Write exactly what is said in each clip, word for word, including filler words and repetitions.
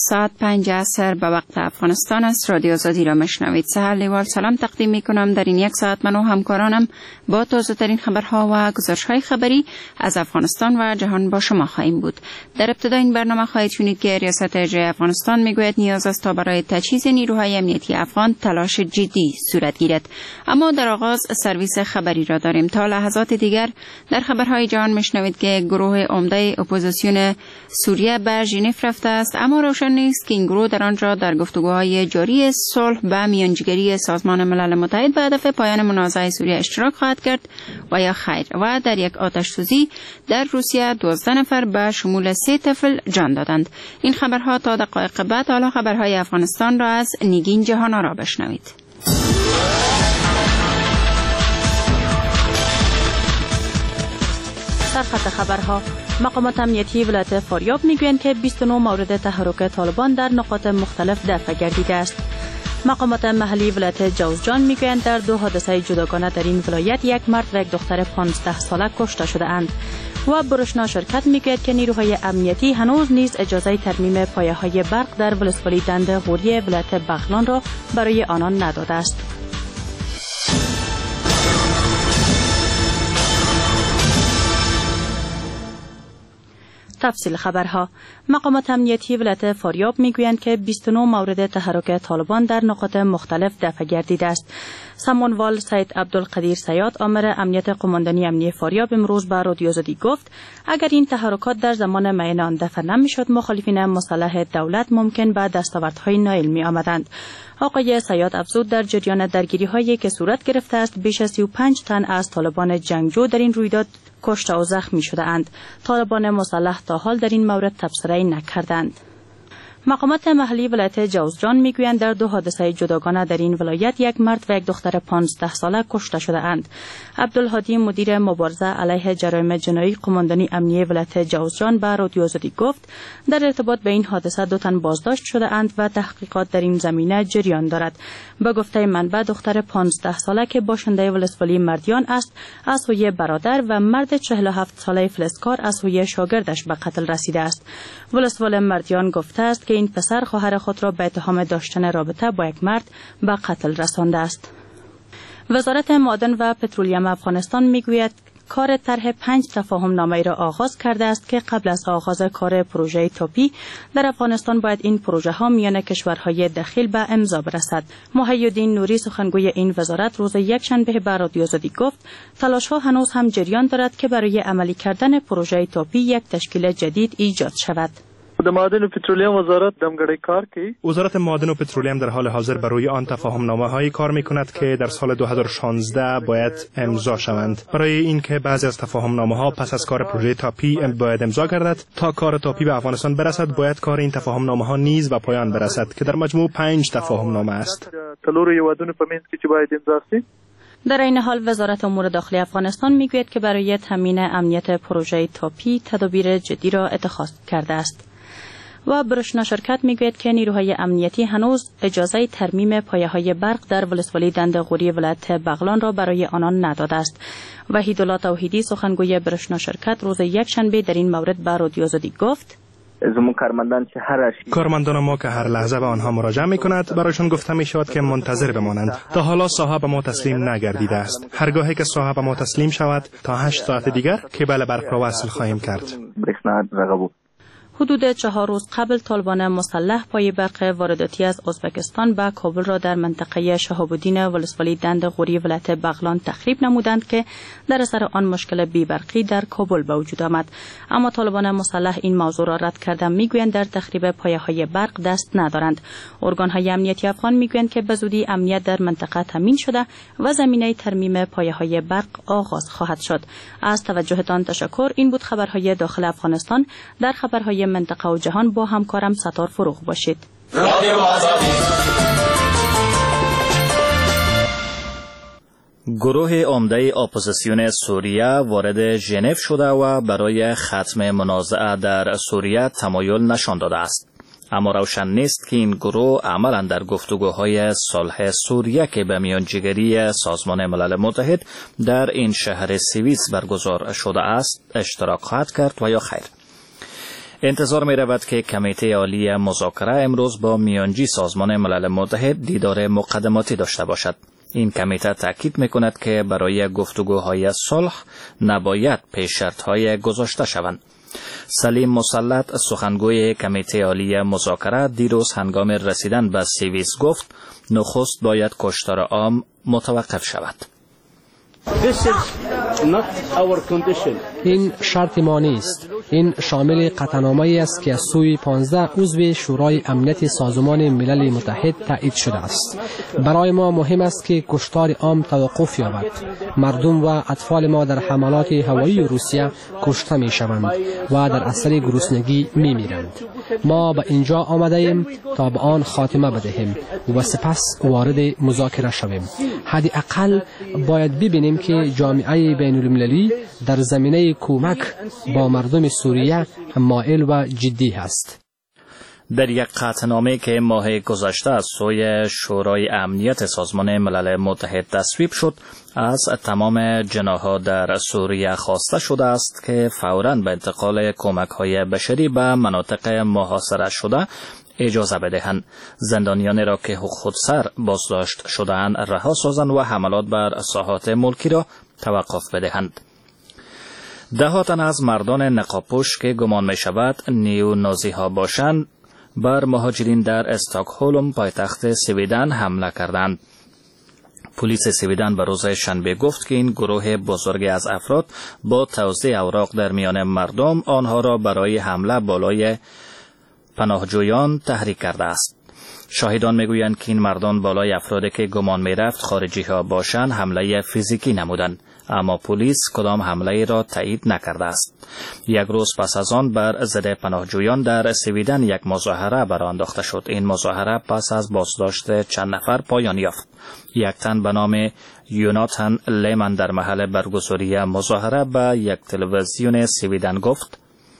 ساعت پنج عصر به وقت افغانستان است. رادیو آزادی را مشنوید. سهر لیوال سلام تقدیم می کنم. در این یک ساعت من و همکارانم با تازه ترین خبرها و گزارش های خبری از افغانستان و جهان با شما خواهیم بود. در ابتدا این برنامه خواهید شنید که ریاست اجرایی افغانستان می گوید نیاز است تا برای تجهیز نیروهای امنیتی افغان تلاش جدی صورت گیرد. اما در آغاز سرویس خبری را داریم. تا لحظات دیگر در خبرهای جهان مشنوید که گروه عمده اپوزیسیون سوریه به ژنو رفته است، اما روشن نیست که این گروه در آنجا در گفتگوهای جاری صلح به میانجیگری سازمان ملل متحد به هدف پایان منازعه سوریه اشتراک خواهد کرد و یا خیر. و در یک آتش‌سوزی در روسیه دوازده نفر به شمول سه طفل جان دادند. این خبرها تا دقایق بعد. حالا خبرهای افغانستان را از نگین جهانا را بشنوید. سرخط خبرها. مقامات امنیتی ولایت فاریاب میگویند که بیست و نه مورد تحرک طالبان در نقاط مختلف دفع گردیده است. مقامات محلی ولایت جوزجان میگویند در دو حادثه جداگانه در این ولایت یک مرد و یک دختر پانزده ساله کشته شده اند. و برشنا شرکت میگوید که نیروهای امنیتی هنوز نیز اجازه ترمیم پایه‌های برق در ولسوالی دند غوری ولایت بغلان را برای آنان نداده است. تفصیل خبرها. مقامات امنیتی ولایت فاریاب میگویند که بیست و نه مورد تحرک طالبان در نقاط مختلف دفع گردیده است. سمونوال سید عبدالقدیر سیاد آمر امنیت قماندانی امنیتی فاریاب امروز به رادیو آزادی گفت اگر این تحرکات در زمان معین آن دفع نمیشد مخالفین مسلح دولت ممکن به دستاوردهای نایل می آمدند. آقای سیاد افزود در جریان درگیری هایی که صورت گرفته است بیش از سی و پنج تن از طالبان جنگجو در این رویداد کشته و زخمی شده اند. طالبان مسلح تا حال در این مورد تبصره نکردند. مقامات محلی ولایت جوزجان میگویند در دو حادثه جداگانه در این ولایت یک مرد و یک دختر پانزده ساله کشته شده اند. عبدالهادی مدیر مبارزه علیه جرایم جنایی قماندانی امنیتی ولایت جوزجان به رادیو آزادی گفت در ارتباط به این حادثه دو تن بازداشت شده اند و تحقیقات در این زمینه جریان دارد. به گفته منبع دختر پانزده ساله که باشنده ولسوالی مردیان است از سوی برادر و مرد چهل و هفت ساله فلزکار از سوی شاگردش به قتل رسیده است. ولسوال مردیان گفته است که این پسر خواهر خود را به اتهام داشتن رابطه با یک مرد به قتل رسانده است. وزارت معدن و پترولیوم افغانستان میگوید کار طرح پنج تفاهم نامه را آغاز کرده است که قبل از آغاز کار پروژه تاپی در افغانستان باید این پروژه ها میان کشورهای دخیل به امضا برسد. محی‌الدین نوری سخنگوی این وزارت روز یکشنبه به رادیو آزادی گفت تلاش ها هنوز هم جریان دارد که برای عملی کردن پروژه تاپی یک تشکیل جدید ایجاد شود. د معدن و پترولیم وزارت دمگړی کار کوي. وزارت معدن و پترولیم در حال حاضر بر روی آن تفاهم نامه هایی کار می کند که در سال دو هزار و شانزده باید امضا شوند. برای اینکه بعضی از تفاهم نامه ها پس از کار پروژه تاپی باید امضا گردد، تا کار تاپی به افغانستان برسد باید کار این تفاهم نامه ها نیز به پایان برسد که در مجموع پنج تفاهم نامه است. تلور یوادونه په منځ کې چې باید امضا شي. در این حال وزارت امور داخلی افغانستان میگوید که برای تامین امنیت پروژه تاپی تدابیر جدی را اتخاذ کرده است. و برشنا شرکت میگوید که نیروهای امنیتی هنوز اجازه ترمیم پایه‌های برق در ولسوالی دند غوری ولایت بغلان را برای آنان نداده است. وحیدالله توحیدی سخنگوی برشنا شرکت روز یکشنبه در این مورد به رادیو آزادی گفت کارمندان ما که هر لحظه به آنها مراجعه می کند برایشان گفته می شود که منتظر بمانند. تا حالا ساحه به ما تسلیم نگردیده است. هرگاهی که ساحه به ما تسلیم شود تا هشت ساعت دیگر کیبل برق را وصل خواهیم کرد. حدود چهار روز قبل طالبان مسلح پای برق وارداتی از ازبکستان به کابل را در منطقه شهاب الدین ولسوالی دند غوری ولایت بغلان تخریب نمودند که در اثر آن مشکل بی برقی در کابل به وجود آمد. اما طالبان مسلح این موضوع را رد کردند، میگویند در تخریب پایه‌های برق دست ندارند. ارگان‌های امنیتی افغان میگویند که به زودی امنیت در منطقه تامین شده و زمینه ترمیم پایه‌های برق آغاز خواهد شد. از توجهتان تشکر. این بود خبرهای داخل افغانستان. در خبرهای منطقه و جهان با همکارم ستار فروغ باشید. گروه عمده اپوزیسیون سوریه وارد ژنو شده و برای ختم منازعه در سوریه تمایل نشان داده است. اما روشن نیست که این گروه عملا در گفتگوهای صلح سوریه که به میانجیگری سازمان ملل متحد در این شهر سوئیس برگزار شده است اشتراک خواهد کرد و یا خیر. انتظار می رود که کمیته عالی مذاکره امروز با میانجی سازمان ملل متحد دیدار مقدماتی داشته باشد. این کمیته تاکید می کند که برای گفتگوهای صلح نباید پیش شرط‌های گذاشته شوند. سلیم مسلط سخنگوی کمیته عالی مذاکره دیروز هنگام رسیدن به سوئیس گفت نخست باید کشتار عام متوقف شود. این شرط ما نیست. این شامل قطعنامه‌ای است که از سوی پانزده عضو شورای امنیت سازمان ملل متحد تایید شده است. برای ما مهم است که کشتار عام توقف یابد. مردم و اطفال ما در حملات هوایی روسیه کشته می شوند و در اثر گرسنگی می میرند. ما به اینجا آمده ایم تا به آن خاتمه بدهیم و سپس وارد مذاکره شویم. حداقل باید ببینیم که جامعه بین المللی در زمینه کمک با مردم سوریه مائل و جدی است. در یک قطعنامه که ماه گذشته از سوی شورای امنیت سازمان ملل متحد تصویب شد، از تمام جناح‌ها در سوریه خواسته شده است که فوراً به انتقال کمک‌های بشری به مناطق محاصره شده اجازه بدهند. زندانیانی را که خودسر بازداشت شده‌اند رها سازند و حملات بر ساحات ملکی را توقف بدهند. ده تن از مردان نقابپوش که گمان می شود نیو نازی ها باشند بر مهاجرین در استکهلم پایتخت سویدن حمله کردند. پلیس سویدن به روز شنبه گفت که این گروه بزرگی از افراد با توزیع اوراق در میان مردم آنها را برای حمله بالای پناهجویان تحریک کرده است. شاهدان میگویند که این مردان بالای افرادی که گمان میرفت خارجی ها باشند حمله فیزیکی نمودند، اما پلیس کدام حمله را تایید نکرده است. یک روز پس از آن بر ضد پناهجویان در سویدن یک مظاهره برآ انداخته شد. این مظاهره پس از بازداشت چند نفر پایان یافت. یک تن به نام یوناتان لیمن در محل برگزاری مظاهره به یک تلویزیون سویدن گفت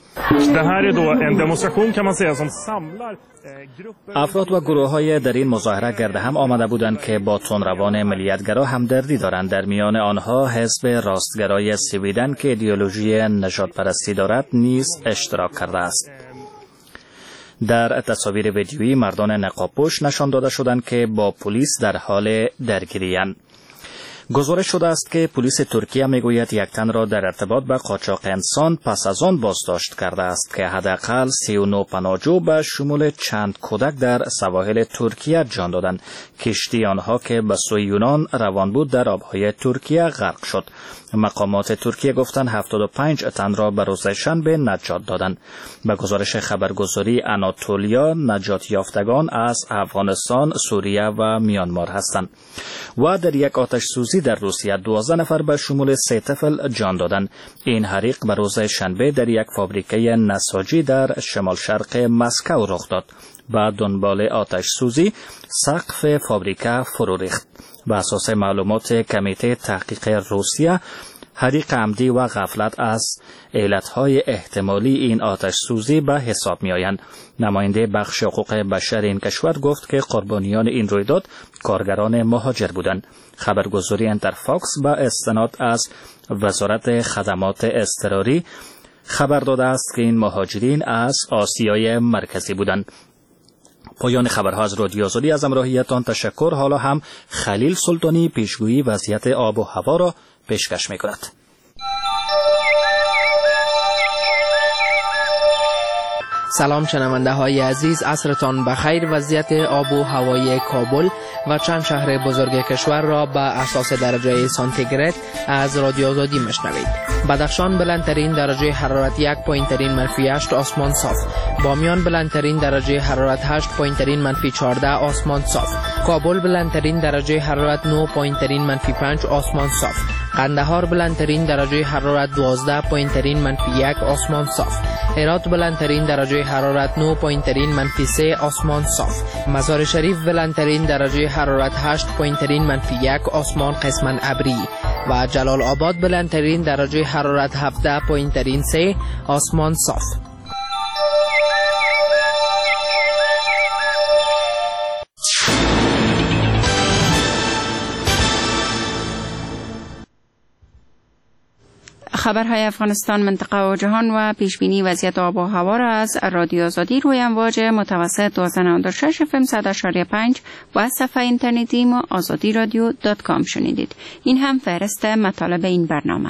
افراد و گروه های در این مظاهره گرد هم آمده بودند که با تندروان ملیتگرا همدردی دارند. در میان آنها حزب راستگرای سویدن که ایدئولوژی نژاد پرستی دارد نیز اشتراک کرده است. در تصاویر ویدیویی مردان نقابپوش نشان داده شدند که با پلیس در حال درگیری‌اند. گزارش شده است که پلیس ترکیه میگوید یک تن را در ارتباط با قاچاق انسان پس از آن بازداشت کرده است که حداقل سی و نه پناهجو به شمول چند کودک در سواحل ترکیه جان دادند. کشتی آنها که به سوی یونان روان بود در آبهای ترکیه غرق شد. مقامات ترکیه گفتند هفتاد و پنج تن را به روز شنبه نجات دادند. به گزارش خبرگزاری آناتولیا نجات یافتگان از افغانستان، سوریه و میانمار هستند. و در یک آتش سوزی در روسیه دوازده نفر به شمول سه طفل جان دادند. این حریق به روز شنبه در یک فابریکه نساجی در شمال شرق مسکو رخ داد. بعد دنبال آتش سوزی سقف فابریکه فرو ریخت. به اساس معلومات کمیته تحقیق روسیه، حریق عمدی و غفلت از علتهای احتمالی این آتش سوزی به حساب می آیند. نماینده بخش حقوق بشر این کشور گفت که قربانیان این رویداد کارگران مهاجر بودند. خبرگزاری انترفاکس با استناد از وزارت خدمات اضطراری خبر داده است که این مهاجرین از آسیای مرکزی بودند. پایان خبرها از رادیو آزادی. از همراهیتان تشکر. حالا هم خلیل سلطانی پیشگویی وضعیت آب و هوا را پیشکش می کند. سلام شنونده های عزیز، عصرتان بخیر. وضعیت آب و هوای کابل و چند شهر بزرگ کشور را به اساس درجه سانتیگراد از رادیو آزادی میشنوید. بدخشان بلندترین درجه حرارت یک پایینترین منفی هشت آسمان صاف. بامیان بلندترین درجه حرارت هشت پایینترین منفی چهارده آسمان صاف. کابل بلندترین درجه حرارت نه پایینترین منفی پنج آسمان صاف. قندهار بلندترین درجه حرارت دوازده پایینترین منفی یک آسمان صاف. هرات بلندترین درجه حرارت نه پایینترین منفی سه آسمان صاف. مزار شریف بلندترین درجه حرارت هشت پایینترین منفی یک آسمان قسماً ابری و جلال آباد بلندترین درجه حرارت هفده پایینترین سه آسمان صاف. خبرهای افغانستان، منطقه و جهان و پیشبینی وضعیت آب و هوا را از رادیو آزادی روی امواج متوسط دویست و نود و شش اف ام صد و شش و پنج و صفحه اینترنتی ما آزادی رادیو دات کام شنیدید. این هم فهرست مطالب این برنامه.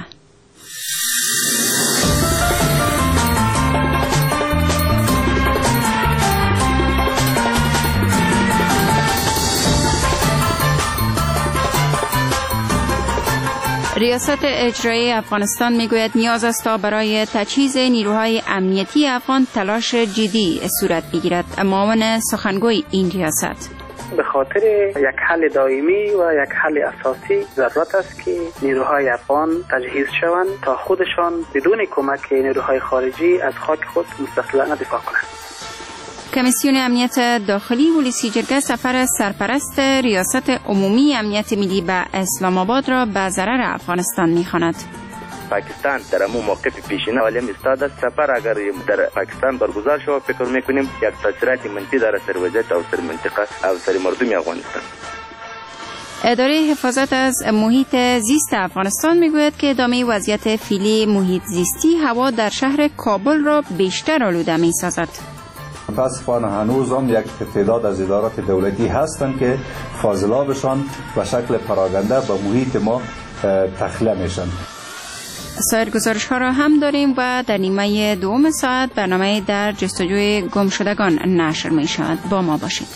ریاست اجرایی افغانستان میگوید نیاز است تا برای تجهیز نیروهای امنیتی افغان تلاش جدی صورت بگیرد. معاون سخنگوی این ریاست: به خاطر یک حل دائمی و یک حل اساسی ضرورت است که نیروهای افغان تجهیز شوند تا خودشان بدون کمک نیروهای خارجی از خاک خود مستقلاً دفاع کنند. کمیسیون امنیت داخلی ولسی جرگه سفر سرپرست ریاست عمومی امنیت ملی به اسلام آباد را به ضرر افغانستان می‌خواند. پاکستان در امو موقف پیشینه علم استاد است. سفر اگر در پاکستان برگزار شود فکر می‌کنیم یک تاثیرات منفی داره سر وضعیت او سر منطقه او سر مردم افغانستان. اداره حفاظت از محیط زیست افغانستان میگوید که ادامه وضعیت فعلی محیط زیستی هوا در شهر کابل را بیشتر آلوده می‌سازد. متاسفانه هنوز هم یک تعداد از ادارات دولتی هستند که فاضلابشان به شکل پراگنده به محیط ما تخلیه میشن. سایر گزارش ها را هم داریم و در نیمه دوم ساعت برنامه در جستجوی گمشدگان نشر می شود. با ما باشید.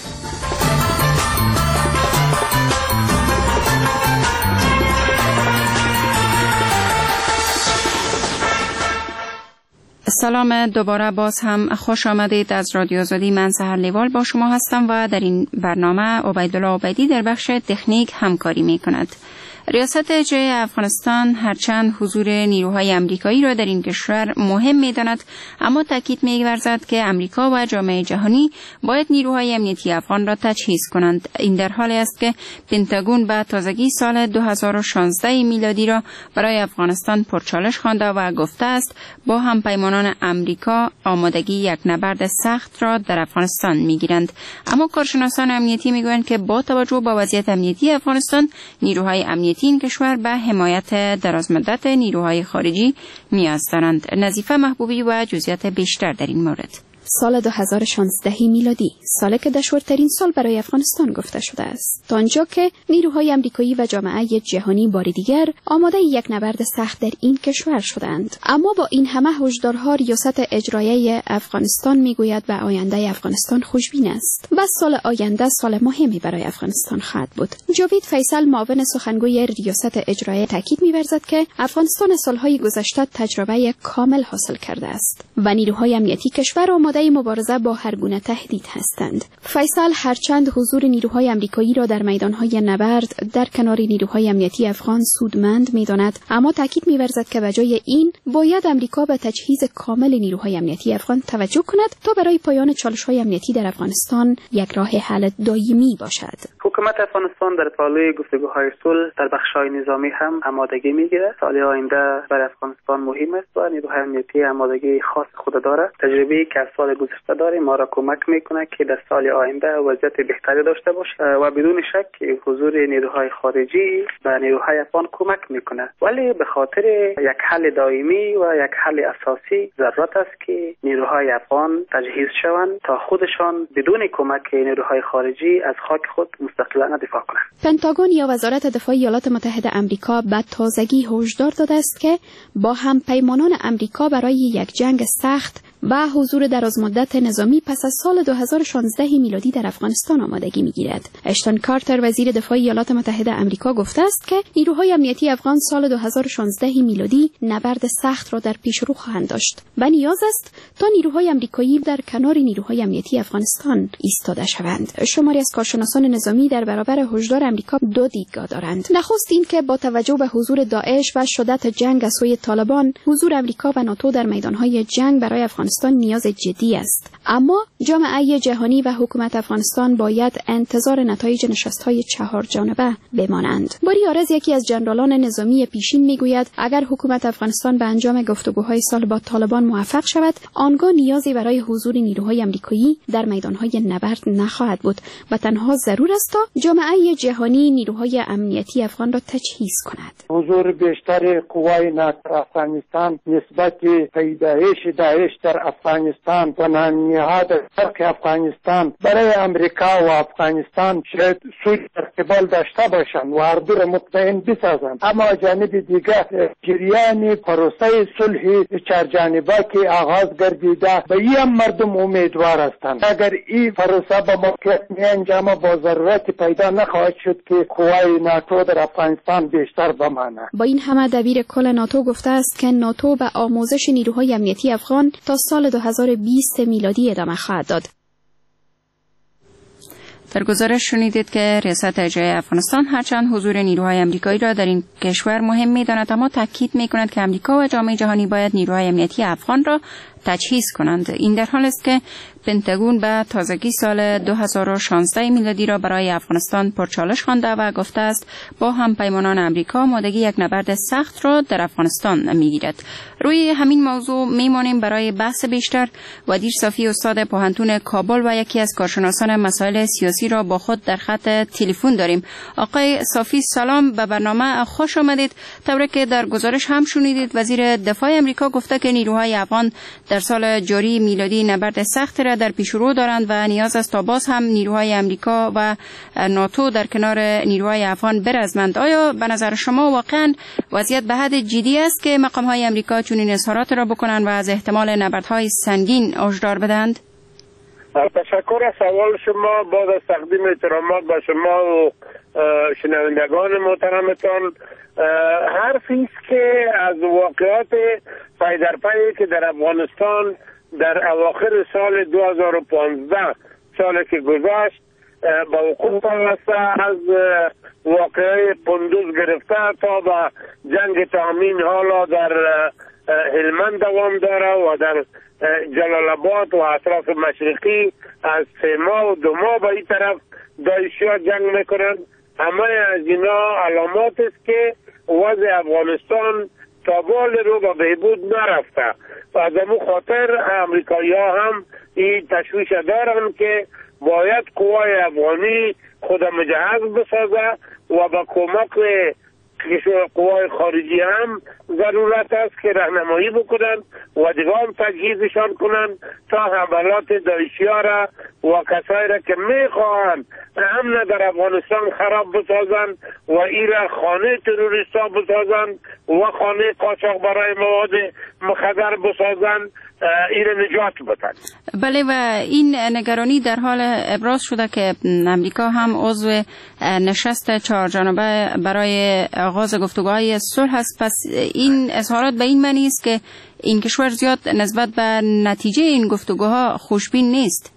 سلام دوباره، باز هم خوش آمدید. از رادیو آزادی من سحر لیوال با شما هستم و در این برنامه عبیدالله عبیدی در بخش تکنیک همکاری می کند. ریاست اجرایی افغانستان هرچند حضور نیروهای امریکایی را در این کشور مهم می‌داند، اما تاکید می‌ورزد که امریکا و جامعه جهانی باید نیروهای امنیتی افغان را تجهیز کنند. این در حالی است که پنتاگون به تازگی سال دو هزار و شانزده میلادی را برای افغانستان پرچالش خوانده و گفته است با همپیمانان امریکا آمادگی یک نبرد سخت را در افغانستان می‌گیرند. اما کارشناسان امنیتی می‌گویند که با توجه به وضعیت امنیتی افغانستان، نیروهای امنیتی این کشور به حمایت درازمدت نیروهای خارجی نیاز دارند. نظیفه محبوبی و جزئیات بیشتر در این مورد. سال دو هزار و شانزده میلادی، سالی که دشوارترین سال برای افغانستان گفته شده است، تا آنجا که نیروهای آمریکایی و جامعه جهانی بار دیگر آماده یک نبرد سخت در این کشور شدند. اما با این همه هشدارها، ریاست اجرایی افغانستان میگوید به آینده افغانستان خوشبین است و سال آینده سال مهمی برای افغانستان خواهد بود. جاوید فیصل، معاون سخنگوی ریاست اجرایی، تاکید می‌ورزد که افغانستان سالهای گذشته تجربه کامل حاصل کرده است و نیروهای امنیتی کشور آماده مبارزه با هر گونه تهدید هستند. فیصل هرچند حضور نیروهای آمریکایی را در میدانهای نبرد در کنار نیروهای امنیتی افغان سودمند می‌داند، اما تاکید می‌ورزد که بجای این باید آمریکا به تجهیز کامل نیروهای امنیتی افغان توجه کند تا برای پایان چالش‌های امنیتی در افغانستان یک راه حل دائمی باشد. حکومت افغانستان در پالوی گفتگوهای صلح در بخش‌های نظامی هم آمادگی می‌گیرد. سال آینده برای افغانستان مهم است و نیروهای امنیتی آمادگی خاص خود دارد. تجربه‌ای که سال گذشته داریم ما را کمک میکنه که در سال آینده وضعیت بهتری داشته باشه و بدون شک حضور نیروهای خارجی به نیروهای افغان کمک میکنه، ولی به خاطر یک حل دائمی و یک حل اساسی ضرورت است که نیروهای افغان تجهیز شوند تا خودشان بدون کمک نیروهای خارجی از خاک خود مستقلاً دفاع کنند. پنتاگون یا وزارت دفاع ایالات متحده آمریکا به تازگی هشدار داده است که با همپیمانان آمریکا برای یک جنگ سخت و حضور درازمدت نظامی پس از سال دو هزار و شانزده میلادی در افغانستان آمادگی می‌گیرد. اشتون کارتر، وزیر دفاع ایالات متحده آمریکا، گفته است که نیروهای امنیتی افغان سال دو هزار و شانزده میلادی نبرد سخت را در پیش رو خواهند داشت و نیاز است تا نیروهای آمریکایی در کنار نیروهای امنیتی افغانستان ایستاده شوند. شماری از کارشناسان نظامی در برابر هشدار آمریکا دو دیدگاه دارند. نخست این که با توجه به حضور داعش و شدت جنگ از سوی طالبان، حضور آمریکا و ناتو در میدانهای جنگ برای افغانستان افغانستان نیاز جدی است. اما جامعه جهانی و حکومت افغانستان باید انتظار نتایج نشست‌های چهار جانبه بمانند. باری آرز، یکی از جنرالان نظامی پیشین، میگوید اگر حکومت افغانستان به انجام گفتگوهای سال با طالبان موفق شود، آنگاه نیازی برای حضور نیروهای آمریکایی در میدانهای نبرد نخواهد بود و تنها ضرور است تا جامعه جهانی نیروهای امنیتی افغان را تجهیز کند. حضور بیشتر قوای ناتو افغانستان نسبت پیدایش داعش در افغانستان و نهاد شرق افغانستان برای امریکا و افغانستان شاید سوء استقبال داشته باشند و هر دو را مطمئن بسازند. اما جانب دیگر جریان پروسه صلح چهار جانبه که آغاز گردیده به این مردم امیدوار هستند. اگر این پروسه به موقعیت می انجامه با ضرورت پیدا نخواهد شد که قوای ناتو در افغانستان بیشتر بمانه. با این همه دبیر کل ناتو گفته است که ناتو به آموزش نیروهای امنیتی افغان تا سال دو هزار و بیست میلادی ادامه خواهد داد. در گزارش شنیدید که ریاست اجرایی افغانستان هرچند حضور نیروهای آمریکایی را در این کشور مهم می‌داند، اما تاکید می‌کند که آمریکا و جامعه جهانی باید نیروهای امنیتی افغان را تجهیز کنند. این در حالی است که پنتاگون به تازگی سال دو هزار و شانزده میلادی را برای افغانستان پرچالش خوانده و گفته است با همپیمانان آمریکا آمادگی یک نبرد سخت را در افغانستان میگیرد. روی همین موضوع میمانیم برای بحث بیشتر. ودیر صافی، استاد پوهنتون کابل و یکی از کارشناسان مسائل سیاسی را با خود در خط تلفن داریم. آقای صافی سلام، به برنامه خوش آمدید. طوری که در گزارش هم شنیدید، وزیر دفاع آمریکا گفته که نیروهای افغان در سال جاری میلادی نبرد سخت را در پیش رو دارند و نیاز است تا باز هم نیروهای آمریکا و ناتو در کنار نیروهای افغان برزمند. آیا به نظر شما واقعا وضعیت به حد جدی است که مقام‌های آمریکا چنین اظهارات را بکنند و از احتمال نبردهای سنگین هشدار بدهند؟ تشکر از سوال شما. بعد از تقدیم احترامات به شما و شنوندگان محترمتان، حرفی است که از واقعات پی در پی که در افغانستان در اواخر سال دو هزار و پانزده سالی که گذشت با وقوع پیوسته، از واقعه قندوز گرفته تا به جنگ تامین حالا در هلمند دوام داره و در جلال آباد و اطراف مشرقی از سه ماه و دو ماه به این طرف داعشی‌ها جنگ میکنند. همه از اینا علامات است که وضع افغانستان تا بال رو به بهبود نرفته و از امو خاطر امریکایی ها هم این تشویش دارن که باید قوای افغانی خود مجهز بسازه و با کمک قوای خارجی هم ضرورت است که راهنمایی بکنن و دیگه هم تجهیزشان کنن تا حملات داعشی‌ها را و کسایی را که میخواهند امن در افغانستان خراب بسازن و این را خانه تروریستا بسازن و خانه قاچاق برای مواد مخدر بسازن، این را نجات بدن. بله، و این نگرانی در حال ابراز شده که امریکا هم عضو نشست چهار جانبه برای آغاز گفتگوهای صلح است. پس این اظهارات به این معنی است که این کشور زیاد نسبت به نتیجه این گفتگوها خوشبین نیست.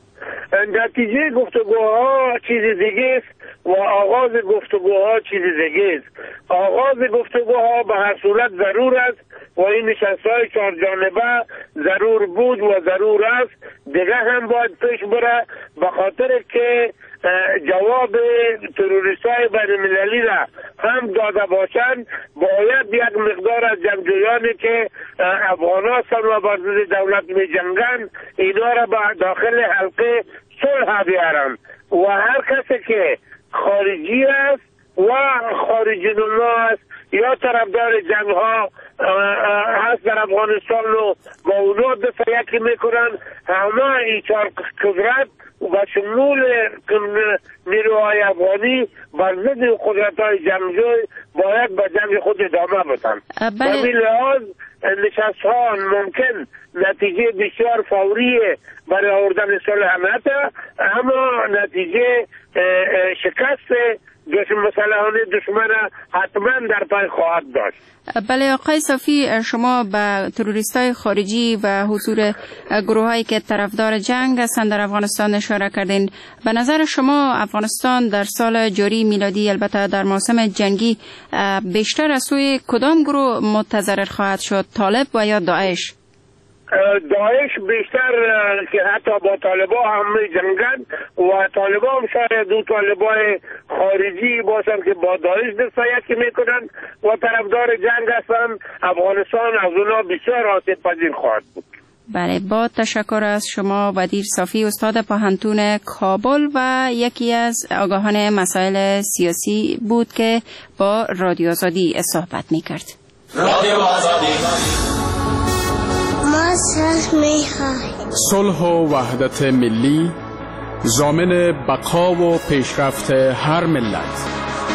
نتیجه گفتگوها چیز دیگه است و آغاز گفتگوها چیز دیگه است. آغاز گفتگوها به هر صورت ضرور است و این نشست‌های چهار جانبه ضرور بود و ضرور است. دیگه هم باید پیش بره به خاطر که جواب تروریستای بین المللی را هم داده باشند. باید یک مقدار از جنگجویانی که افغان هستند و بر ضد دولت می جنگند اینا را به داخل حلقه صلح بیارن و هر کسی که خارجی است و خارجی نما است یا طرفدار جنگ ها هست در افغانستان و با اونا دفعه یکی میکنن، همه این چهار قدرت و شمول نیروهای افغانی بر ضد قدرت‌های جنگجوی باید به جنگ خود ادامه بدن. به این لحاظ نشست‌ها ممکن نتیجه بسیار فوری برای آوردن صلح نده، اما نتیجه شکست مسلحانه دشمن حتما در پای خواهد داشت. بله آقای صافی، شما به تروریستای خارجی و حضور گروهایی که طرفدار جنگ هستند در افغانستان اشاره کردین. به نظر شما افغانستان در سال جاری میلادی، البته در موسم جنگی، بیشتر از سوی کدام گروه متضرر خواهد شد، طالب و یا داعش؟ داعش بیشتر که حتی با طالبا هم می جنگند و طالبا هم شاید دو طالبای خارجی باشند که با داعش دستایکی میکنند و طرفدار جنگ هستند. افغانستان از اونا بسیار آسیب پذیر خواهد بود. بله، با تشکر از شما ودیر صافی، استاد پوهنتون کابل و یکی از آگاهان مسائل سیاسی بود که با رادیو آزادی صحبت میکرد. رادیو آزادی ما صلح میخوایم. صلح و وحدت ملی ضامن بقا و پیشرفت هر ملت.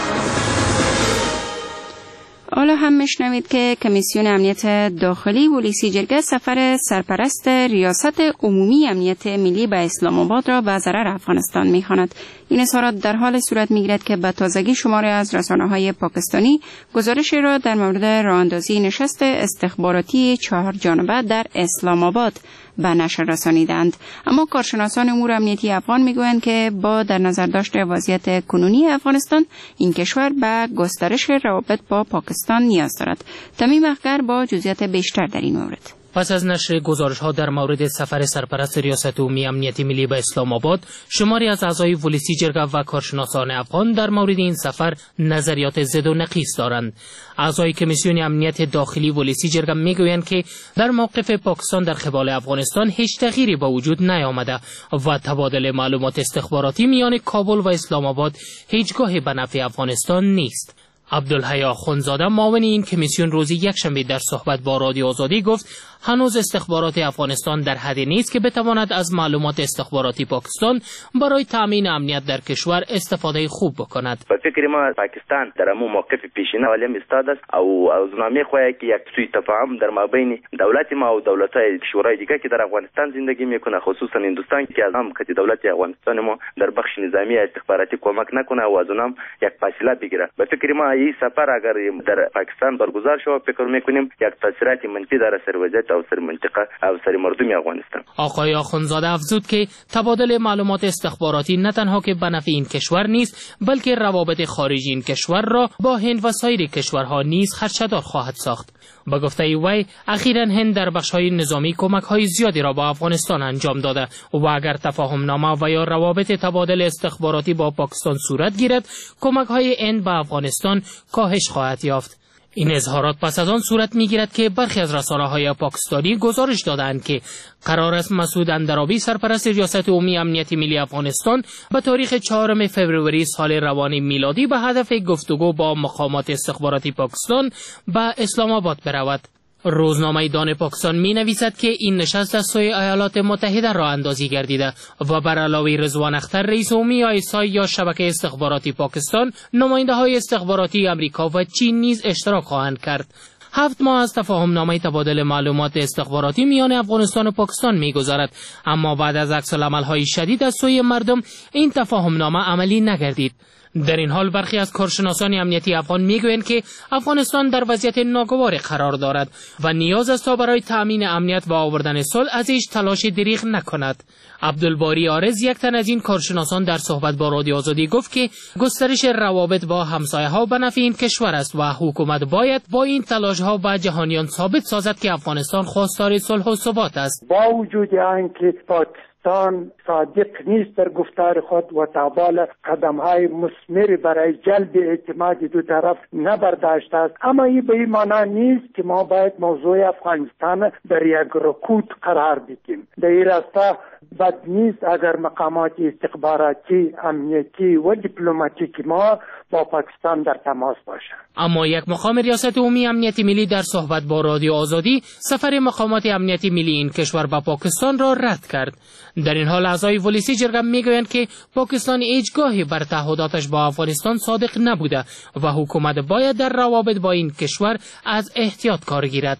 حالا هم میشنوید که کمیسیون امنیت داخلی ولسی جرگه سفر سرپرست ریاست عمومی امنیت ملی به اسلام آباد را به ضرر افغانستان میخواند. این اظهارات در حال صورت میگیرد که به تازگی شماری از رسانه‌های پاکستانی گزارش را در مورد راهاندازی نشست استخباراتی چهار جانبه در اسلام آباد به نشر رسانیدند. اما کارشناسان امور امنیتی افغان میگویند که با در نظر داشت وضعیت کنونی افغانستان، این کشور به گسترش روابط با پاکستان نیاز دارد. تمیم اخگر با جزئیات بیشتر در این مورد. پس از نشر گزارش‌ها در مورد سفر سرپرست ریاست عمومی امنیت ملی به اسلام آباد، شماری از اعضای ولسی جرگه و کارشناسان افغان در مورد این سفر نظریات ضد و نقیض دارند. اعضای کمیسیون امنیت داخلی ولسی جرگه میگویند که در موقف پاکستان در قبال افغانستان هیچ تغییری به وجود نیامده و تبادل معلومات استخباراتی میان کابل و اسلام آباد هیچگاه به نفع افغانستان نیست. عبدالحی آخونزاده معاون این کمیسیون روزی یکشنبه در صحبت با رادیو آزادی گفت هنوز استخبارات افغانستان در حدی نیست که بتواند از معلومات استخباراتی پاکستان برای تامین امنیت در کشور استفاده خوب بکند. به فکر ما پاکستان در امو موقف پیشینه ولیم استاد است او از نامه خواهی که یک سوی تفاهم در مابین دولت ما و دولت‌های شورای دیگه که در افغانستان زندگی میکنه، خصوصا هندوستان که از هم که دولت افغانستان ما در بخش نظامی استخباراتی کمک نکنه و از اونم یک فاصله بگیره. به فکر ما این سفر اگر در پاکستان برگزار شود، فکر میکنیم یک تاثیرات منفی در سر وضعیت او سر منطقه او سر مردم افغانستان. آقای آخونزاده افزود که تبادل معلومات استخباراتی نه تنها که به نفع این کشور نیست، بلکه روابط خارجی این کشور را با هند و سایر کشورها نیز خدشه‌دار خواهد ساخت. با گفته وی اخیراً هند در بخش‌های نظامی کمک‌های زیادی را با افغانستان انجام داده و اگر تفاهم نامه و یا روابط تبادل استخباراتی با پاکستان صورت گیرد، کمک‌های هند به افغانستان کاهش خواهد یافت. این اظهارات پس از آن صورت می‌گیرد که برخی از رسانه‌های پاکستانی گزارش دادند که قرار است مسعود اندرابی سرپرست ریاست عمومی امنیت ملی افغانستان به تاریخ چهارم فوریه سال روان میلادی به هدف گفتگو با مقامات استخباراتی پاکستان به اسلام آباد برود. روزنامه دان پاکستان می نویسد که این نشست از سوی ایالات متحده راه اندازی گردیده و بر علاوه رضوان اختر رئیس عمومی آی اس آی یا شبکه استخباراتی پاکستان، نماینده های استخباراتی امریکا و چین نیز اشتراک خواهند کرد. هفت ماه از تفاهم نامه تبادل معلومات استخباراتی میان افغانستان و پاکستان می‌گذرد، اما بعد از عکس‌العمل‌های شدید از سوی مردم این تفاهم نامه عملی نگردید. در این حال برخی از کارشناسان امنیتی افغان میگویند که افغانستان در وضعیت ناگواری قرار دارد و نیاز است تا برای تأمین امنیت و آوردن صلح از هیچ تلاش دریغ نکند. عبدالباری آرز، یک تن از این کارشناسان، در صحبت با رادیو آزادی گفت که گسترش روابط با همسایه‌ها به نفع این کشور است و حکومت باید با این تلاش‌ها به جهانیان ثابت سازد که افغانستان خواستار صلح و ثبات است. با وجود اینکه پاکستان صادق نیست در گفتار خود و تابال قدم‌های مثمر برای جلب اعتماد دو طرف نبرداشته است، اما این به این معنی نیست که ما باید موضوع افغانستان در یک رکود قرار بدیم. در این راسته بد نیست اگر مقامات استخباراتی، امنیتی و دیپلماتیکی ما با پاکستان در تماس باشند. اما یک مقام ریاست عمومی امنیت ملی در صحبت با رادیو آزادی سفر مقامات امنیتی ملی این کشور به پاکستان را رد کرد. در این حال اعضای ولسی جرگه میگویند که پاکستان هیچگاهی بر تعهداتش با افغانستان صادق نبوده و حکومت باید در روابط با این کشور از احتیاط کار گیرد.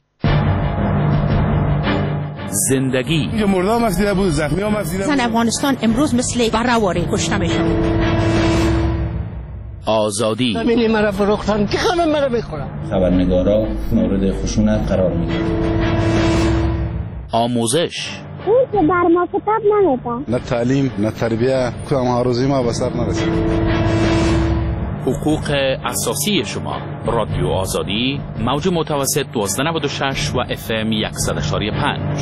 زندگی مردم مسئله بود، زخمی ها مسئله بود. افغانستان امروز مثل برآوری کشته میشه. آزادی زمین مرا فروختن که خانم مرا بخورم. خبرنگارا مورد خشونت قرار میگیرن. آموزش این که بر ما کتاب نمیده، نه تعلیم نه تربیه، کدام ها روزی ما به سر نرسید. حقوق اساسی شما. رادیو آزادی، موج متوسط دوازده نود و شش و اف ام صد و پنج.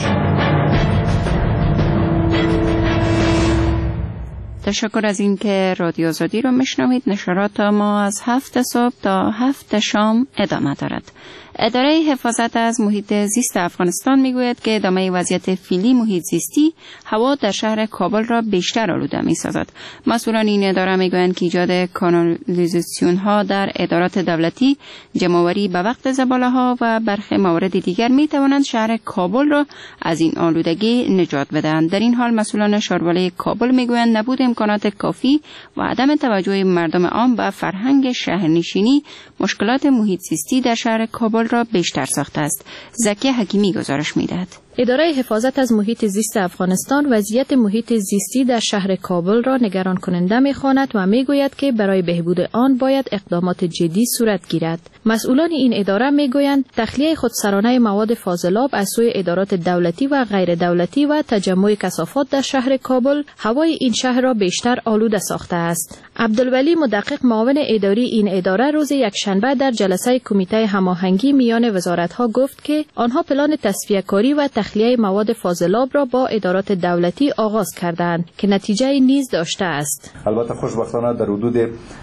تشکر از اینکه رادیو آزادی رو میشنوید. نشرات ما از هفت صبح تا هفت شام ادامه دارد. اداره حفاظت از محیط زیست افغانستان میگوید که ادامه وضعیت فعلی محیط زیستی هوا در شهر کابل را بیشتر آلوده می‌سازد. مسئولان این اداره میگویند که ایجاد کانالیزاسیون ها در ادارات دولتی، جمع‌آوری به وقت زباله‌ها و برخی موارد دیگر میتوانند شهر کابل را از این آلودگی نجات بدهند. در این حال مسئولان شهروالی کابل میگویند نبود امکانات کافی و عدم توجه مردم عام به فرهنگ شهرنشینی مشکلات محیط زیستی در شهر کابل را بیشتر ساخته است. زکی حکیمی گزارش می‌دهد. اداره حفاظت از محیط زیست افغانستان وضعیت محیط زیستی در شهر کابل را نگران کننده می‌خواند و می‌گوید که برای بهبود آن باید اقدامات جدی صورت گیرد. مسئولان این اداره می‌گویند تخلیه خودسرانه مواد فاضلاب از سوی ادارات دولتی و غیر دولتی و تجمع کثافات در شهر کابل هوای این شهر را بیشتر آلوده ساخته است. عبدالولی مدقق معاون اداری این اداره روز یکشنبه در جلسه کمیته هماهنگی میان وزارت‌ها گفت که آنها پلان تصفیه کاری و تخلیه مواد فاضلاب را با ادارات دولتی آغاز کردند که نتیجه نیز داشته است. البته خوشبختانه در حدود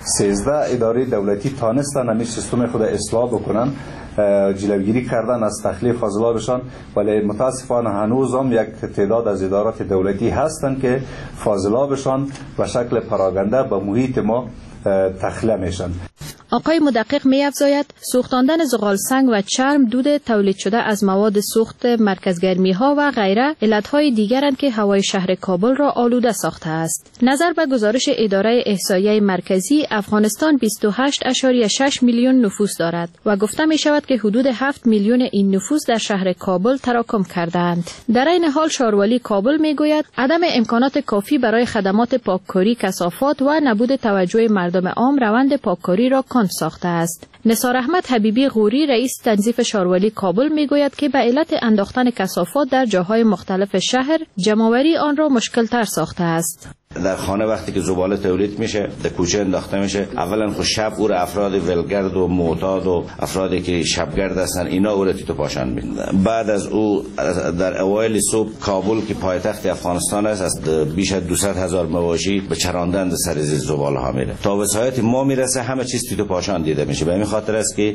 سیزده اداره دولتی تانستن همین سیستم خود اصلاح بکنن، جلوگیری کردن از تخلیه فاضلابشان، ولی متاسفانه هنوز هم یک تعداد از ادارات دولتی هستند که فاضلابشان به شکل پراگنده به محیط ما تخلیه میشن. آقای مدقق می‌افزاید سوختاندن زغال سنگ و چرم دود تولید شده از مواد سوخت مرکزگرمی ها و غیره علتهای دیگرند که هوای شهر کابل را آلوده ساخته است. نظر به گزارش اداره احصایه مرکزی، افغانستان بیست و هشت ممیز شش میلیون نفوس دارد و گفته می شود که حدود هفت میلیون این نفوس در شهر کابل تراکم کردند. در این حال شهروالی کابل میگوید عدم امکانات کافی برای خدمات پاککاری کثافات و نبود توجه مردم عام روند پاککاری را کند ساخته است. نثار احمد حبیبی غوری رئیس تنظیف شهروالی کابل میگوید که به علت انداختن کثافات در جاهای مختلف شهر جمع‌آوری آن را مشکل تر ساخته است. در خانه وقتی که زباله تولید میشه در کوچه انداخته میشه، اولا خود شب او افراد ولگرد و معتاد و افرادی که شبگرد هستن اینا او را تیتو پاشان میکنن. بعد از او در اوایل صبح کابل که پایتخت افغانستان است از بیش از دویست هزار مواشی به چراندن سر زباله ها میره تا وسایت ما میرسه، همه چیز تیتو پاشان دیده میشه. به این خاطر است که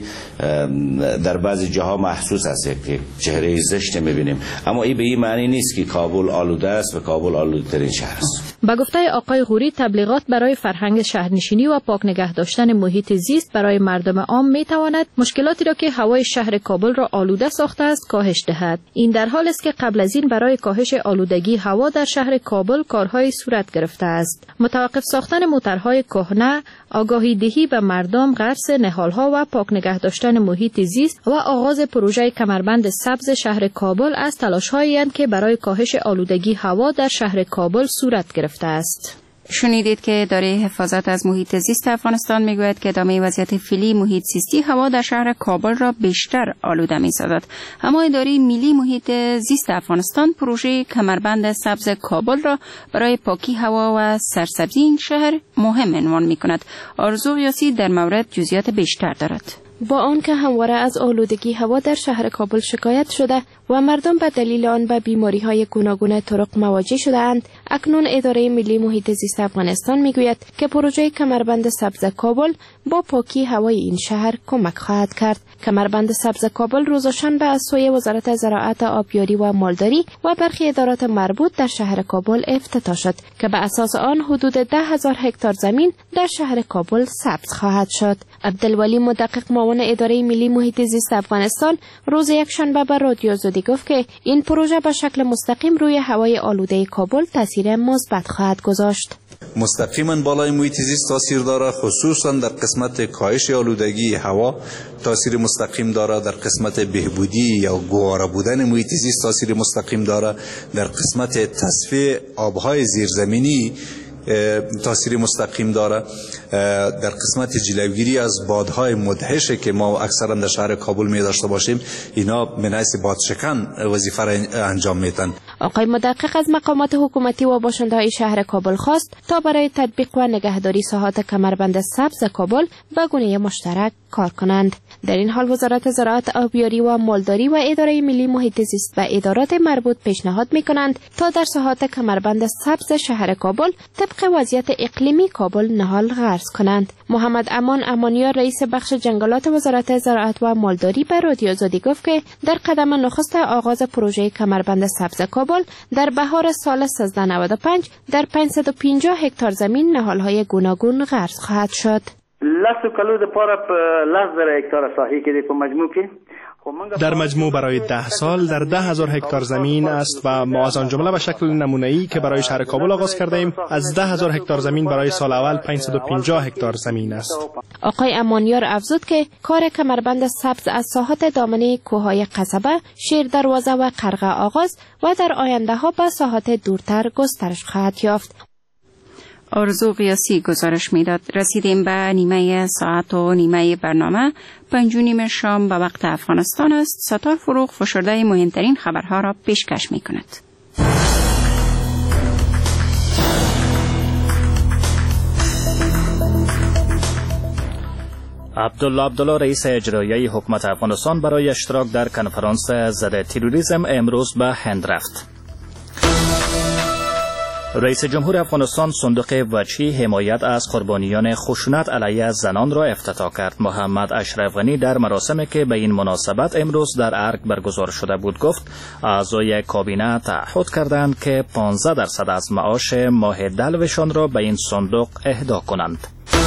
در بعضی جاها محسوس است که چهره زشت میبینیم، اما این به این معنی نیست که کابل آلوده است و کابل آلوده ترین شهر است. با گفته آقای غوری تبلیغات برای فرهنگ شهرنشینی و پاک نگه داشتن محیط زیست برای مردم عام می تواند مشکلاتی را که هوای شهر کابل را آلوده ساخته است کاهش دهد. این در حال است که قبل از این برای کاهش آلودگی هوا در شهر کابل کارهای صورت گرفته است. متوقف ساختن موترهای کهنه، آگاهی دهی به مردم، غرس نهالها و پاک نگه داشتن محیط زیست و آغاز پروژه کمربند سبز شهر کابل از تلاش‌هایی اند که برای کاهش آلودگی هوا در شهر کابل صورت گرفته است. شنیدید که اداره حفاظت از محیط زیست افغانستان میگوید که ادامه وضعیت فعلی محیط زیستی هوا در شهر کابل را بیشتر آلوده می‌سازد. اما اداره ملی محیط زیست افغانستان پروژه کمربند سبز کابل را برای پاکی هوا و سرسبزی این شهر مهم عنوان می‌کند. آرزو قیاسی در مورد جزئیات بیشتر دارد. با آنکه همواره از آلودگی هوا در شهر کابل شکایت شده و مردم به دلیل آن به بیماری‌های گوناگون طرق مواجه شده‌اند، اکنون اداره ملی محیط زیست افغانستان میگوید که پروژه کمربند سبز کابل با پاکی هوای این شهر کمک خواهد کرد. کمربند سبز کابل روز شنبه از سوی وزارت زراعت، آبیاری و مالداری و برخی ادارات مربوط در شهر کابل افتتاح شد که به اساس آن حدود ده هزار هکتار زمین در شهر کابل سبز خواهد شد. عبدالولی مدقق معاون اداره ملی محیط زیست افغانستان روز یکشنبه به رادیو آزادی گفت که این پروژه به شکل مستقیم روی هوای آلوده کابل تاثیر مثبت خواهد گذاشت. مستقیما بالای محیط زیست تاثیر داره، خصوصا در قسمت کاهش آلودگی هوا تاثیر مستقیم داره، در قسمت بهبودی یا گواره بودن محیط زیست تاثیر مستقیم داره، در قسمت تصفیه آبهای زیرزمینی تاثیر مستقیم داره. در قسمت جلوگیری از بادهای مدهشی که ما اکثرا در شهر کابل می داشته باشیم، اینا من حیث بادشکن وظیفه را انجام میدن. آقای مدقق از مقامات حکومتی و باشنده‌های شهر کابل خواست تا برای تطبیق و نگهداری ساحات کمربند سبز کابل به گونه مشترک کار کنند. در این حال وزارت زراعت، آبیاری و مالداری و اداره ملی محیط زیست و ادارات مربوط پیشنهاد می‌کنند تا در ساحات کمربند سبز شهر کابل طبق وضعیت اقلیمی کابل نهال غرس کنند. محمد امان امانیار رئیس بخش جنگلات وزارت زراعت و مالداری به رادیو آزادی گفت که در قدم نخست آغاز پروژه کمربند سبز کابل در بهار سال سیزده نود و پنج در پانصد و پنجاه هکتار زمین نهال‌های گوناگون غرس خواهد شد. لسو کلو د پاره په لس زره هکتار ساحې کې د په مجموع کې در مجموع برای ده سال در ده هزار هکتار زمین است و ما از آن جمله به شکل نمونه‌ای که برای شهر کابل آغاز کرده ایم از ده هزار هکتار زمین برای سال اول پانصد و پنجاه هکتار زمین است. آقای امانیار افزود که کار کمربند سبز از ساحات دامنه کوههای قصبه، شیر دروازه و قرغه آغاز و در آینده ها به ساحات دورتر گسترش خواهد یافت. آرزو قیاسی گزارش میداد. رسیدیم به نیمه ساعت و نیمه برنامه. پنج و نیم شام به وقت افغانستان است. ستار فروغ فشرده مهمترین خبرها را پیشکش می کند. عبدالله عبدالله رئیس اجرایی حکومت افغانستان برای اشتراک در کنفرانس ضد تروریسم امروز به هند رفت. رئیس جمهور افغانستان صندوق وچی حمایت از قربانیان خشونت علیه زنان را افتتاح کرد. محمد اشرف غنی در مراسمی که به این مناسبت امروز در ارگ برگزار شده بود گفت اعضای کابینه تعهد کردند که پانزده درصد از معاش ماه دلوشان را به این صندوق اهدا کنند.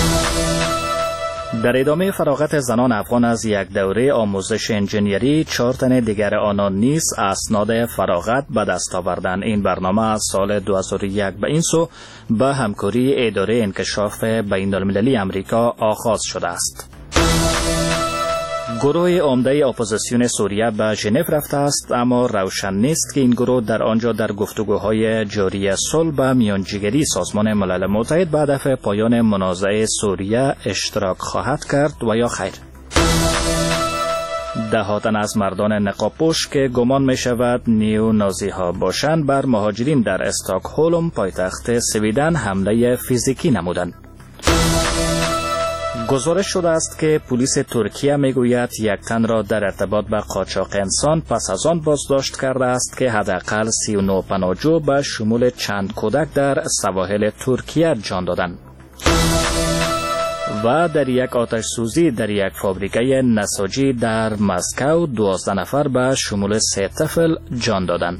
در ادامه فراغت زنان افغان از یک دوره آموزش انجینیری، چهار تن دیگر آنان نیز اسناد فراغت به دست آوردند. این برنامه از سال دو هزار و یک به این سو به همکاری اداره انکشاف بین المللی امریکا آغاز شده است. گروه عمده اپوزیسیون سوریه به ژنو رفته است، اما روشن نیست که این گروه در آنجا در گفتگوهای جاری صلح به میانجیگری سازمان ملل متحد به هدف پایان منازعه سوریه اشتراک خواهد کرد و یا خیر. ده تن از مردان نقاب‌پوش که گمان می شود نیو نازی ها باشند بر مهاجرین در استکهلم پایتخت سویدن حمله فیزیکی نمودند. گزارش شده است که پلیس ترکیه میگوید یک تن را در ارتباط به قاچاق انسان پس از آن بازداشت کرده است که حداقل سی و نه پناهجو به شمول چند کودک در سواحل ترکیه جان دادند. و در یک آتش سوزی در یک فابریکه نساجی در مسکو دوازده نفر به شمول سه طفل جان دادند.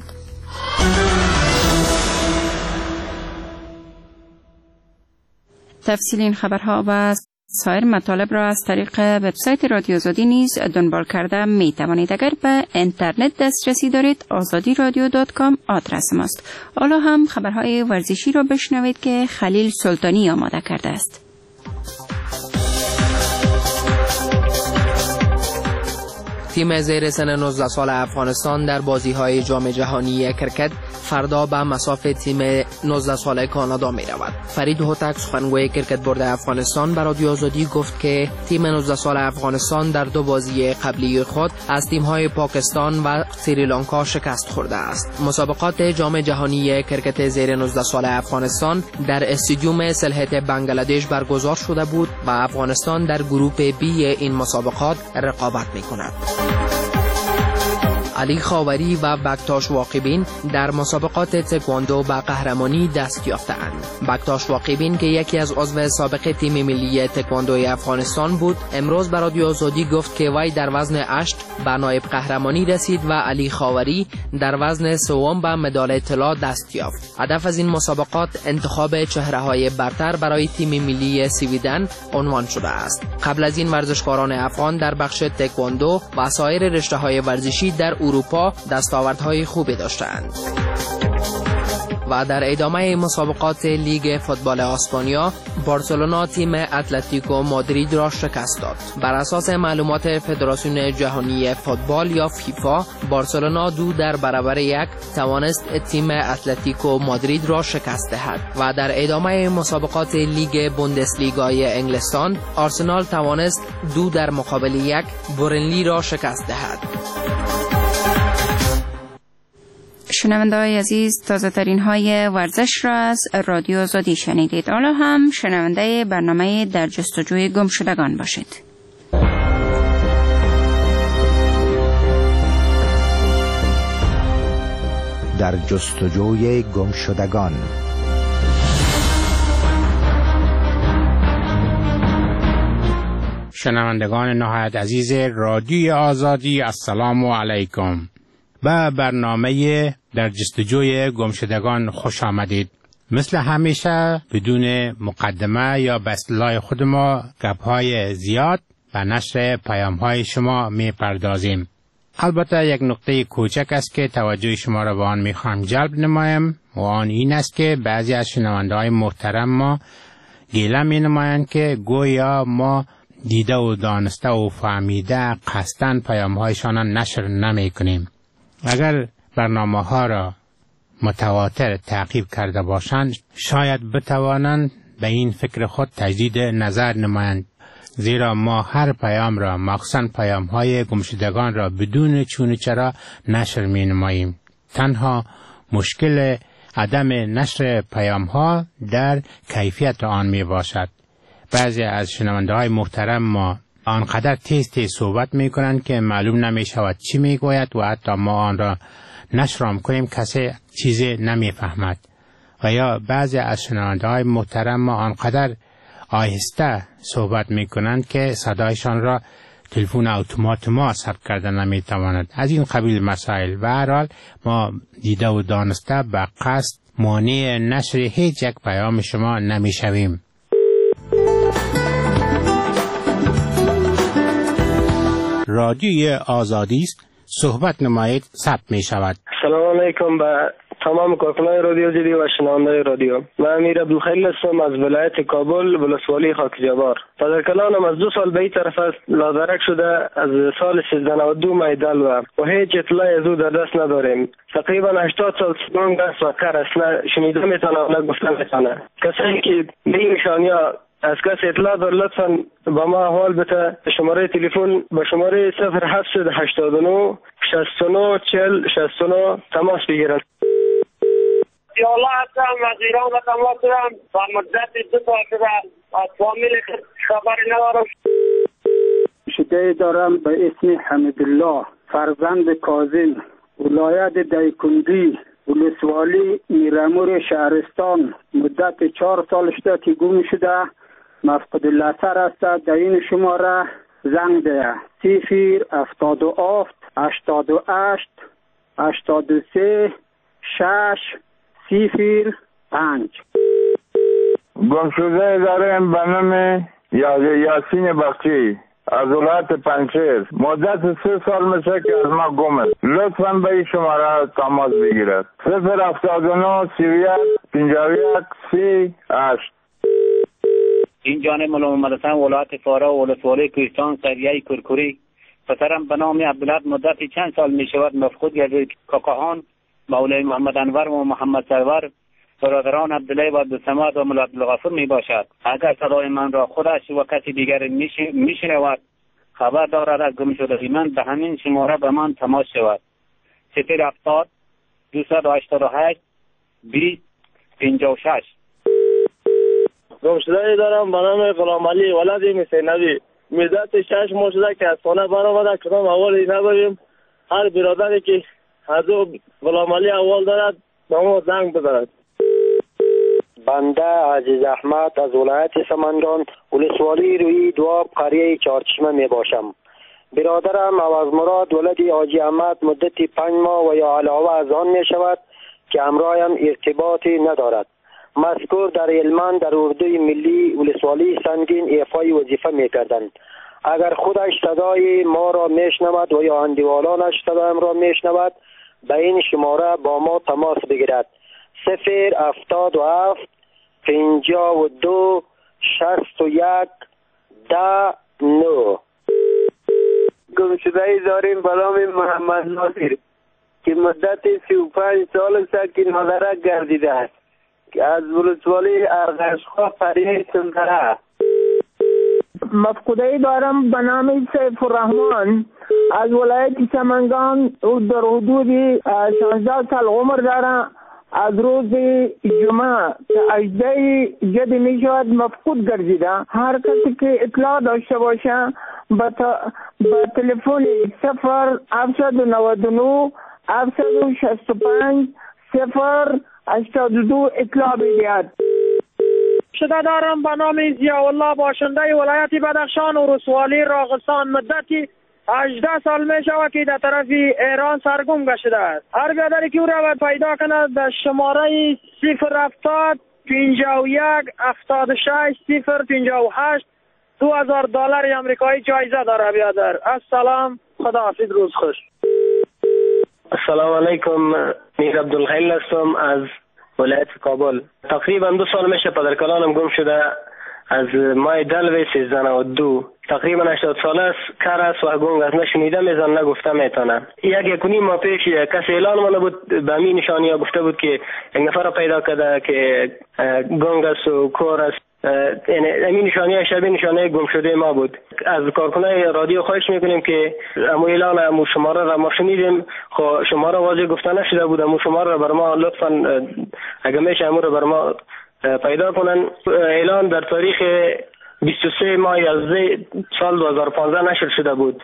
تفصیل این خبرها و سایر مطالب را از طریق وبسایت رادیو آزادی نیز دنبال کرده می توانید. اگر به اینترنت دسترسی دارید آزادی رادیو دات کام آدرس ماست. حالا هم خبرهای ورزشی را بشنوید که خلیل سلطانی آماده کرده است. تیم زیر سن نوزده سال افغانستان در بازی‌های جام جهانی کرکت فردا به مصاف تیم نوزده ساله کانادا می رود. فرید هوتک سخنگوی کرکت بورد افغانستان به رادیو آزادی گفت که تیم نوزده ساله افغانستان در دو بازی قبلی خود از تیم‌های پاکستان و سریلانکا شکست خورده است. مسابقات جام جهانی کرکت زیر نوزده ساله افغانستان در استادیوم سلهت بنگلادش برگزار شده بود و افغانستان در گروپ بی این مسابقات رقابت می کند. علی خاوری و بکتاش واقبین در مسابقات تکواندو به قهرمانی دست یافتند. بکتاش واقبین که یکی از عضو سابق تیم ملی تکواندوی افغانستان بود، امروز به رادیو آزادی گفت که وی در وزن هشت به نایب قهرمانی رسید و علی خاوری در وزن سوم به مدال طلا دست یافت. هدف از این مسابقات انتخاب چهره‌های برتر برای تیم ملی سویدن عنوان شده است. قبل از این ورزشکاران افغان در بخش تکواندو و سایر رشته‌های ورزشی در اروپا دستاوردهای خوبی داشتند. و در ادامه مسابقات لیگ فوتبال اسپانیا بارسلونا تیم اتلتیکو مادرید را شکست داد. بر اساس معلومات فدراسیون جهانی فوتبال یا فیفا، بارسلونا دو در برابر یک توانست تیم اتلتیکو مادرید را شکست دهد و در ادامه مسابقات لیگ بوندسلیگای انگلستان آرسنال توانست دو در مقابل یک برنلی را شکست دهد. شنونده‌های عزیز، تازه ترین های ورزش را از رادیو آزادی شنیدید. حالا هم شنونده برنامه در جستجوی گمشدگان باشید. در جستجوی گمشدگان. شنوندگان نهایت عزیز رادیو آزادی، السلام علیکم. به برنامه در جستجوی گمشدگان خوش آمدید. مثل همیشه بدون مقدمه یا به اصطلاح خود ما گپ‌های زیاد و نشر پیام‌های شما می‌پردازیم. البته یک نکته کوچک است که توجه شما را به آن می‌خواهم جلب نمایم و آن این است که بعضی از شنونده‌های محترم ما گله می‌نمایند که گویا ما دیده و دانسته و فهمیده قصداً پیام‌هایشان نشر نمی‌کنیم. اگر برنامه ها را متواتر تعقیب کرده باشند شاید بتوانند به این فکر خود تجدید نظر نمایند، زیرا ما هر پیام را مخصوصاً پیام های گمشدگان را بدون چون و چرا نشر می نماییم. تنها مشکل عدم نشر پیام ها در کیفیت آن می باشد. بعضی از شنونده های محترم ما آنقدر تیز تیز صحبت می کنند که معلوم نمی شود چی می گوید و حتی ما آن را نشرام کنیم کسی چیزی نمی فهمد. و یا بعضی از شنونده های محترم ما آنقدر آهسته صحبت می کنند که صدایشان را تلفن اتومات ما ثبت کرده نمی تواند. از این قبیل مسائل و هر حال ما دیده و دانسته به قصد مانع نشر هیچ یک پیام شما نمی شویم. رادیوی آزادی است، صحبت نمایید ثبت می شود. سلام علیکم به تمام کارکنان رادیو آزادی و شنونده‌های رادیو. من امیر عبدالخلیل هستم از ولایت کابل، ولسوالی خاک جبار. پدر کلانم از دو سال به این طرف لادرک شده، از سال سیزده نود و دو میدل و و هیچ اطلاعی از او در دست نداریم. تقریبا هشتاد سال سنون دست و کر است، نه شنیده میتونه نه گفته میتونه. کسایی که به این نشانیا از کسی اطلاع دار لطفاً با ما احوال بده. شماره تلفن به شماره صفر هفت هشتاد و نه شصت و نه چهل شصت و نه تماس بگیرند. یا الله هستم از ایران و تماس دارم و مدت دو سال شده از فامیل خبری ندارم. شده دارم به اسم حمیدالله فرزند کاظم، ولایت دایکنډي، ولسوالی میرامور شهرستان. مدت چهار سال شده که گم شده، مفقود الاثر است. در این شماره زنگ ده صفر هفتاد و هفت هشتاد و هشت هشتاد و سه شش صفر پنج. گم شده داریم به نام یاسین بخشی از ولایت پنجشیر. مدت سه سال میشه که از ما گمه. لطفاً به این شماره تماس بگیرد. صفر هفتاد و نه سی و یک پنجاه و یک سی هشت. این جانب مولا محمد حسن ولایت فارا و ولسوالی کوهستان سریعی کرکوری. پسرم به نام عبدالله مدت چند سال می شود مفقود گردید. کاکاهان مولای محمد انور و محمد سرور، برادران عبدالله و عبدالصمد و مولا عبدالغفور می باشد. اگر صدای من را خودش و کسی دیگر می شنود خبر دارد از گم شدگی من، به همین شماره به من تماس شود. صفر هفتاد دویست و هشتاد و هشت بیست پنجاه و شش. گم شده دارم به نام غلام علی ولد مسینوی. مدت شش ماه شده که از خانه برآمده، کدام احوالی نداریم. هر برادری که از غلام علی احوال دارد به ما زنگ بزند. بنده عزیز احمد از ولایت سمنگان، ولسوالی روی دواب قریه چهارچشمه می باشم. برادرم عوض مراد ولد حاجی احمد مدت پنج ماه و یا علاوه از آن می شود که همراهم ارتباطی ندارد. مذکور در هلمند در اردوی ملی ولسوالی سنگین ایفای وظیفه می کردند. اگر خودش صدای ما را می شنود و یا اندیوالانش صدایم را می شنود به این شماره با ما تماس بگیرد. صفر هفتاد و هفت پنجاه و دو شصت و یک ده نو. گمشده ای داریم به نام محمد ناصر که مدت سی و پنج سال است که نادرک گردیده است که از ولسوالی ارغشخواه فریه سندره. مفقوده ای دارم به نام سیف الرحمن از ولایت سمنگان او در حدود شانزده سال عمر داره. از روز جمعه که اجده جد می شود مفقود گردیده. هر کسی که اطلاع داشته باشه با تلفن صفر هفتصد و نود و نه هفتصد و شصت و پنج صفر هشتاد و دو اطلاع بدهد. شده دارم به نام ضیاءالله باشنده ولایت بدخشان و رسوالی راغستان. مدتی هجده سال می شود که در طرف ایران سرگم گشته است. هر بیادری که او را پیدا کند در شماره صفر هفتاد پنجاه و یک هفتاد و شش صفر پنجاه و هشت دو هزار دلار امریکایی جایزه داره. بیادر السلام، خداحافظ، روز خوش. السلام علیکم، میر عبدالخیل هستم از ولایت کابل. تقریبا دو سال میشه پدرکلانم گم شده. از ماه دلو سیزده نود و دو تقریبا هشتاد ساله است. کار است و گنگ است. نشنیده میزن نگفته میتونه. یک یک و نیم ماه پیش کسی اعلان مانده بود به همین نشانی ها گفته بود که یک نفر را پیدا کرده که گنگ است و کور است. همین نشانی ها شبیه نشانی گم شده ما بود. از کارکنای رادیو خواهش میکنیم که امو اعلان امو شماره را ما شنیدیم. خب شماره واضح گفته نشده بود. امو شماره را بر ما لطفا اگه میشه امو را بر ما پیدا کنن. اعلان در تاریخ بیست و سه ماه یازده سال دو هزار و پانزده نشر شده بود.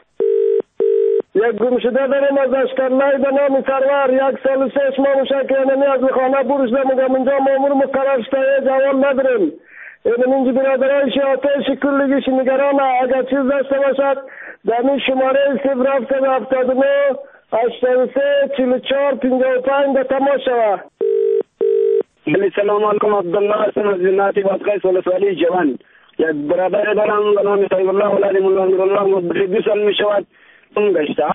یک گم شده داریم از اشترلای به نام سرور. یک سال و سه ماه میشه که اینمی از خانه برش دمگم اینجا مامور مقرر شده جواب نداریم. این اینجا برادرانش آتش کلگیش نگران اگر چیز داشته باشد در این شماره صفر هفتاد هفتاد و نه هشتاد و سه چهل و چهار پنجاه و پنج به تماس شود. سلام علیکم، عبدالله هستم از ولایت بادغیس ولسوالی جوان. یک برادر دارم به نام طیب الله ولد مولا نورالله مدت دو سال می شود گم گشته.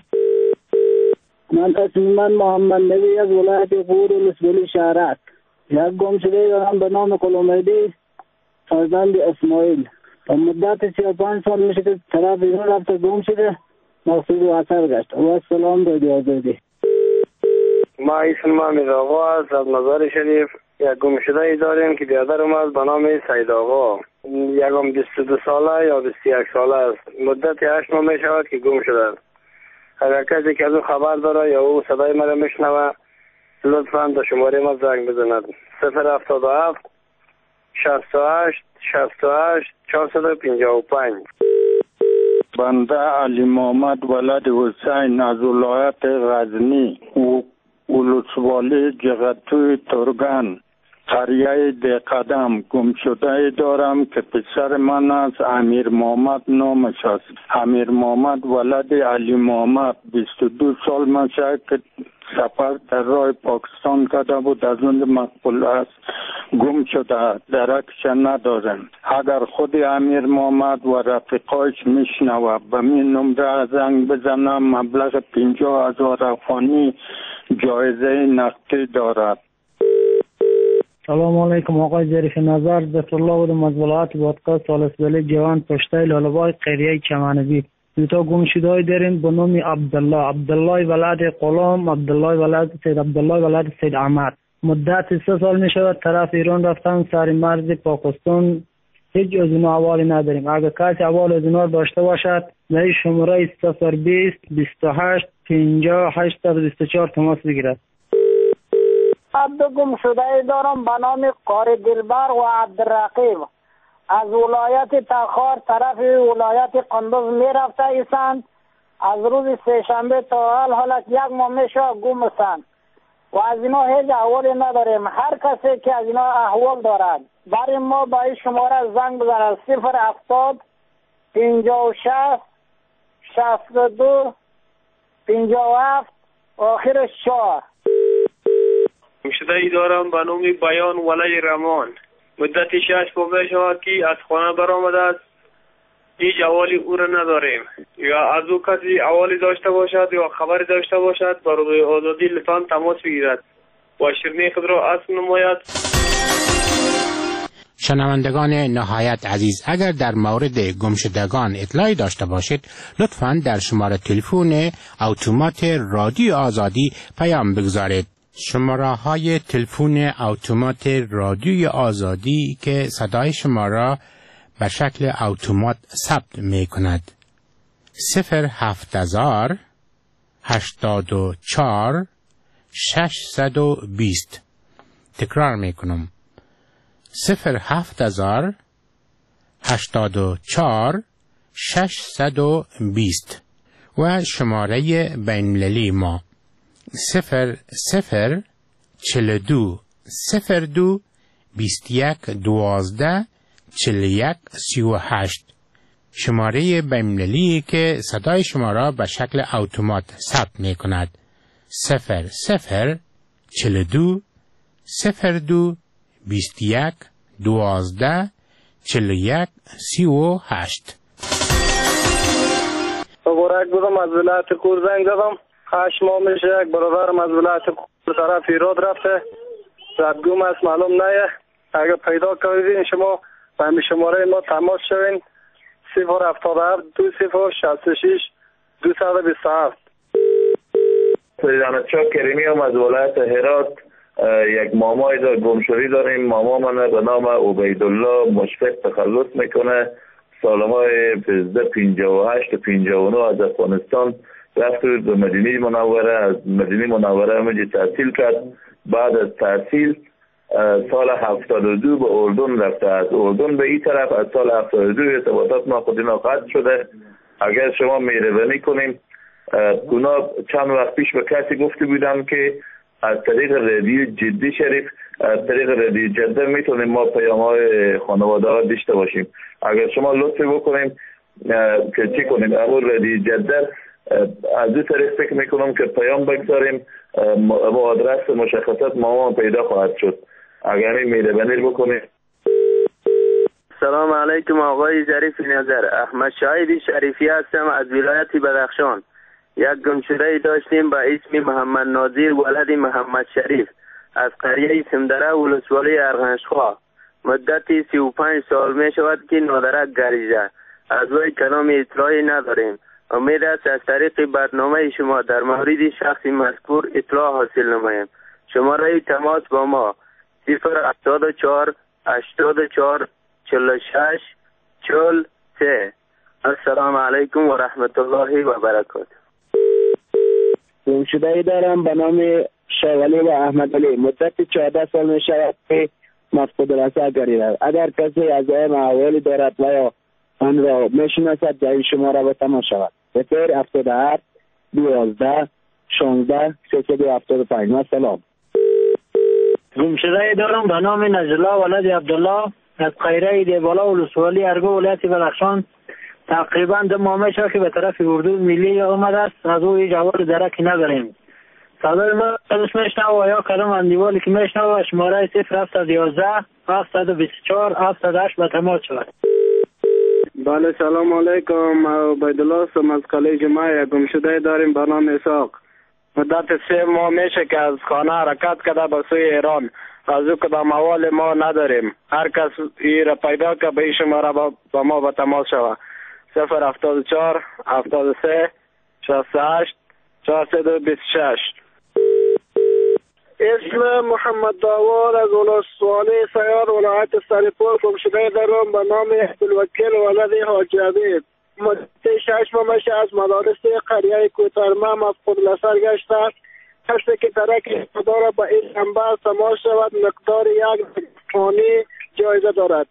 من تصمیماً محمد نبی از ولایت غور ولسوالی شهرک. یک گم شده دارم به نام کلومیدی فرزند اسماعیل. تا مدت سی و پنج سال میشه که طرف ایران رفته گم شده مقصود و اثر گشت. و السلام رادیو آزادی. ما اسم ما امیر آقا است از مزار شریف. یک گم شده ای داریم که برادرم است به نام سید آقا. یکم بیست و دو ساله یا بیست و یک ساله است. مدت هشت ماه می شود که گم شده است. اگر کسی که از او خبر داره یا او صدای مرا میشنوه لطفاً در شماره ما زنگ بزند. صفر هفتاد و هفت شصت و هشت شصت و هشت چهارصد و پنجاه و پنج. بنده علی محمد ولد حسین از ولایت غزنی و ولسوالی جغتوی ترگان قریه دقدم گم شده دارم که پسر من از امیر محمد نامش است. امیر محمد ولد علی محمد بیست و دو سال میشه که سفر در راه پاکستان کرده بود. از اون مقبول است گم شده، درکش ندارم. اگر خود امیر محمد و رفیقایش میشنوه به min نمره زنگ بزنم. مبلغ پنجاه هزار افغانی جایزه نقدی دارد. سلام علیکم آقای ظریف نظر. دکتر الله بودم از ولایت بادغیس ولسوالی جوان پشته لاله‌بای قریه چمنبی. دو تا گمشده‌ای داریم به نام عبدالله. عبدالله ولد غلام، عبدالله ولد سید عبدالله ولد سید احمد. مدت سه سال می شود طرف ایران رفتن سر مرز پاکستان. هیچ از اینا حوالی نداریم. اگر کسی حوال از اینا داشته باشد در شماره صفر بیست بیست و هشت پنجاه هشتصد و بیست و چهار تماس بگیرد. عبد گم شده دارم به نام قاری دلبر و عبدالرقیب از ولایت تخار طرف ولایت قندوز می رفته ایستند. از روز سه شنبه تا حال حالت یک ماه میشه گم هستند و از اینا هیچ احوالی نداریم. هر کسی که از اینا احوال دارد برای ما با این شماره زنگ بزنند. صفر هفتاد پنجاه و شش شصت و دو پنجاه و هفت آخرش چهار. گمشده ای دارم به نام بیان ولی رمان. مدت شش ماه می شود که از خانه برآمده است. هیچ احوالی او را نداریم. یا از او کسی احوالی داشته باشد یا خبری داشته باشد با رادیو آزادی لطفاً تماس بگیرد. و شیرینی خود را عصر نماید. شنوندگان نهایت عزیز، اگر در مورد گمشدگان اطلاعی داشته باشید لطفاً در شماره تلفن اتومات رادیو آزادی پیام بگذارید. شماره های تلفن اتومات رادیوی آزادی که صدای شما را به شکل اتومات ثبت می کند: صفر هفت هزار هشتاد و چهار ششصد و بیست. تکرار می کنم: صفر هفت هزار هشتاد و چهار ششصد و بیست. و شماره بین‌المللی ما صفر صفر چهل و دو صفر دو بیست و یک دوازده چهل و یک سی و هشت. شماره بین‌المللی که صدای شما را به شکل اتومات ثبت می کند: صفر صفر چهل و دو صفر دو بیست و یک دوازده چهل و یک سی و هشت. مبارک بودم، از ولایت کور زنگ زدم. هشت ماه میشه یک برادرم از ولایت کور طرف ایراد رفته، زدگوم است، معلوم نه. اگر پیدا کردین شما به همین شماره ما تماس شوین: صفر هفتاد و هفت دو صفر شصت و شش دویست و بیست و هفت. سیدانتشاه کریمی هم از ولایت هرات یک مامای دار گمشدگی داریم. ماما من به نام عبیدالله مشفق تخلص میکنه. سالهای پنجاه و هشت پنجاه و نه از افغانستان رفت به مدینه منوره. از مدینه منوره همونجا تحصیل کرد. بعد از تحصیل سال هفتاد و دو به اردن رفته. از اردن به این طرف از سال هفتاد و دو ارتباطات ما خود اینا قطع شده. اگر شما مهربانی کنیم، اونا چند وقت پیش به کسی گفته بودم که از طریق رادیو جدی شریف، از طریق رادیو جده میتونیم ما پیام های خانواده ها داشته باشیم. اگر شما لطفی بکنیم که چی کنیم، اول رادیو جده از دو طریق فکر میکنم که پیام بگذاریم، با آدرس مشخصات ما پیدا خواهد شد. اگر این مهربانی بکنیم. سلام علیکم آقای ظریف نظر، احمد شاهدی شریفی هستم از ولایت بدخشان. یک گمشده داشتیم با اسم محمد ناظر ولد محمد شریف از قریه سمدره ولسوالی ارغنشخواه. مدتی سی و پنج سال می شود که نادرک گریزه. از وی کلام اطلاعی نداریم. امید است از طریق برنامه شما در مورد شخص مذکور اطلاع حاصل نماییم. شماره تماس با ما صفر هفتاد و چهار هشتاد و چهار چهل و شش چهل سه. السلام علیکم و رحمت الله و برکاته. گمشده‌ای دارم به نام شاولی و احمد علی. مدت چهارده سال می شود که مفقود الاثر گردیده. اگر کسی از این احوالی دارد و یا آن را میشناسد در این شماره به تماس شود: صفر هفتاد و هفت دوازده شانزده سیصد و هفتاد و پنج. سلام. گمشده‌ای دارم به نام نجلا ولد عبدالله از قریه دیبالا ولسوالی ارگو ولایت بدخشان. تقریبا دو ماه میشه که به طرف اردو ملی آمده است. از او جواب درکی نداریم. صدای ما ازش میشنوه و یا کلام اندیوالی که میشنوه شماره صفر هفتصد و یازده هفتصد و بیست و چهار هفتصد و هشت به تماس شود. بله سلام علیکم، عبیدالله هستم از قلعه جمعه. گمشده داریم به نام اسحاق. مدت سه ماه میشه که از خانه حرکت کرده به سوی ایران. از او کدام احوال ما نداریم. هر کس ای را پیدا که به این شماره با ما به تماس شود: صفر هفتاد و چهار هفتاد و سه شصت و هشت چهارصد و بیست و شش. اسم محمد داوود از ولسوالی سیار ولایت سرپور. گمشده دارم به نام عبدالوکیل ولد حاجی عبید. مدت شش ماه میشه از مدارس قریه کوترمه مفقود الاثر گشته است. کسی که ترک داره با این شنبه تماس شود. مقدار یک فانی جایزه دارد.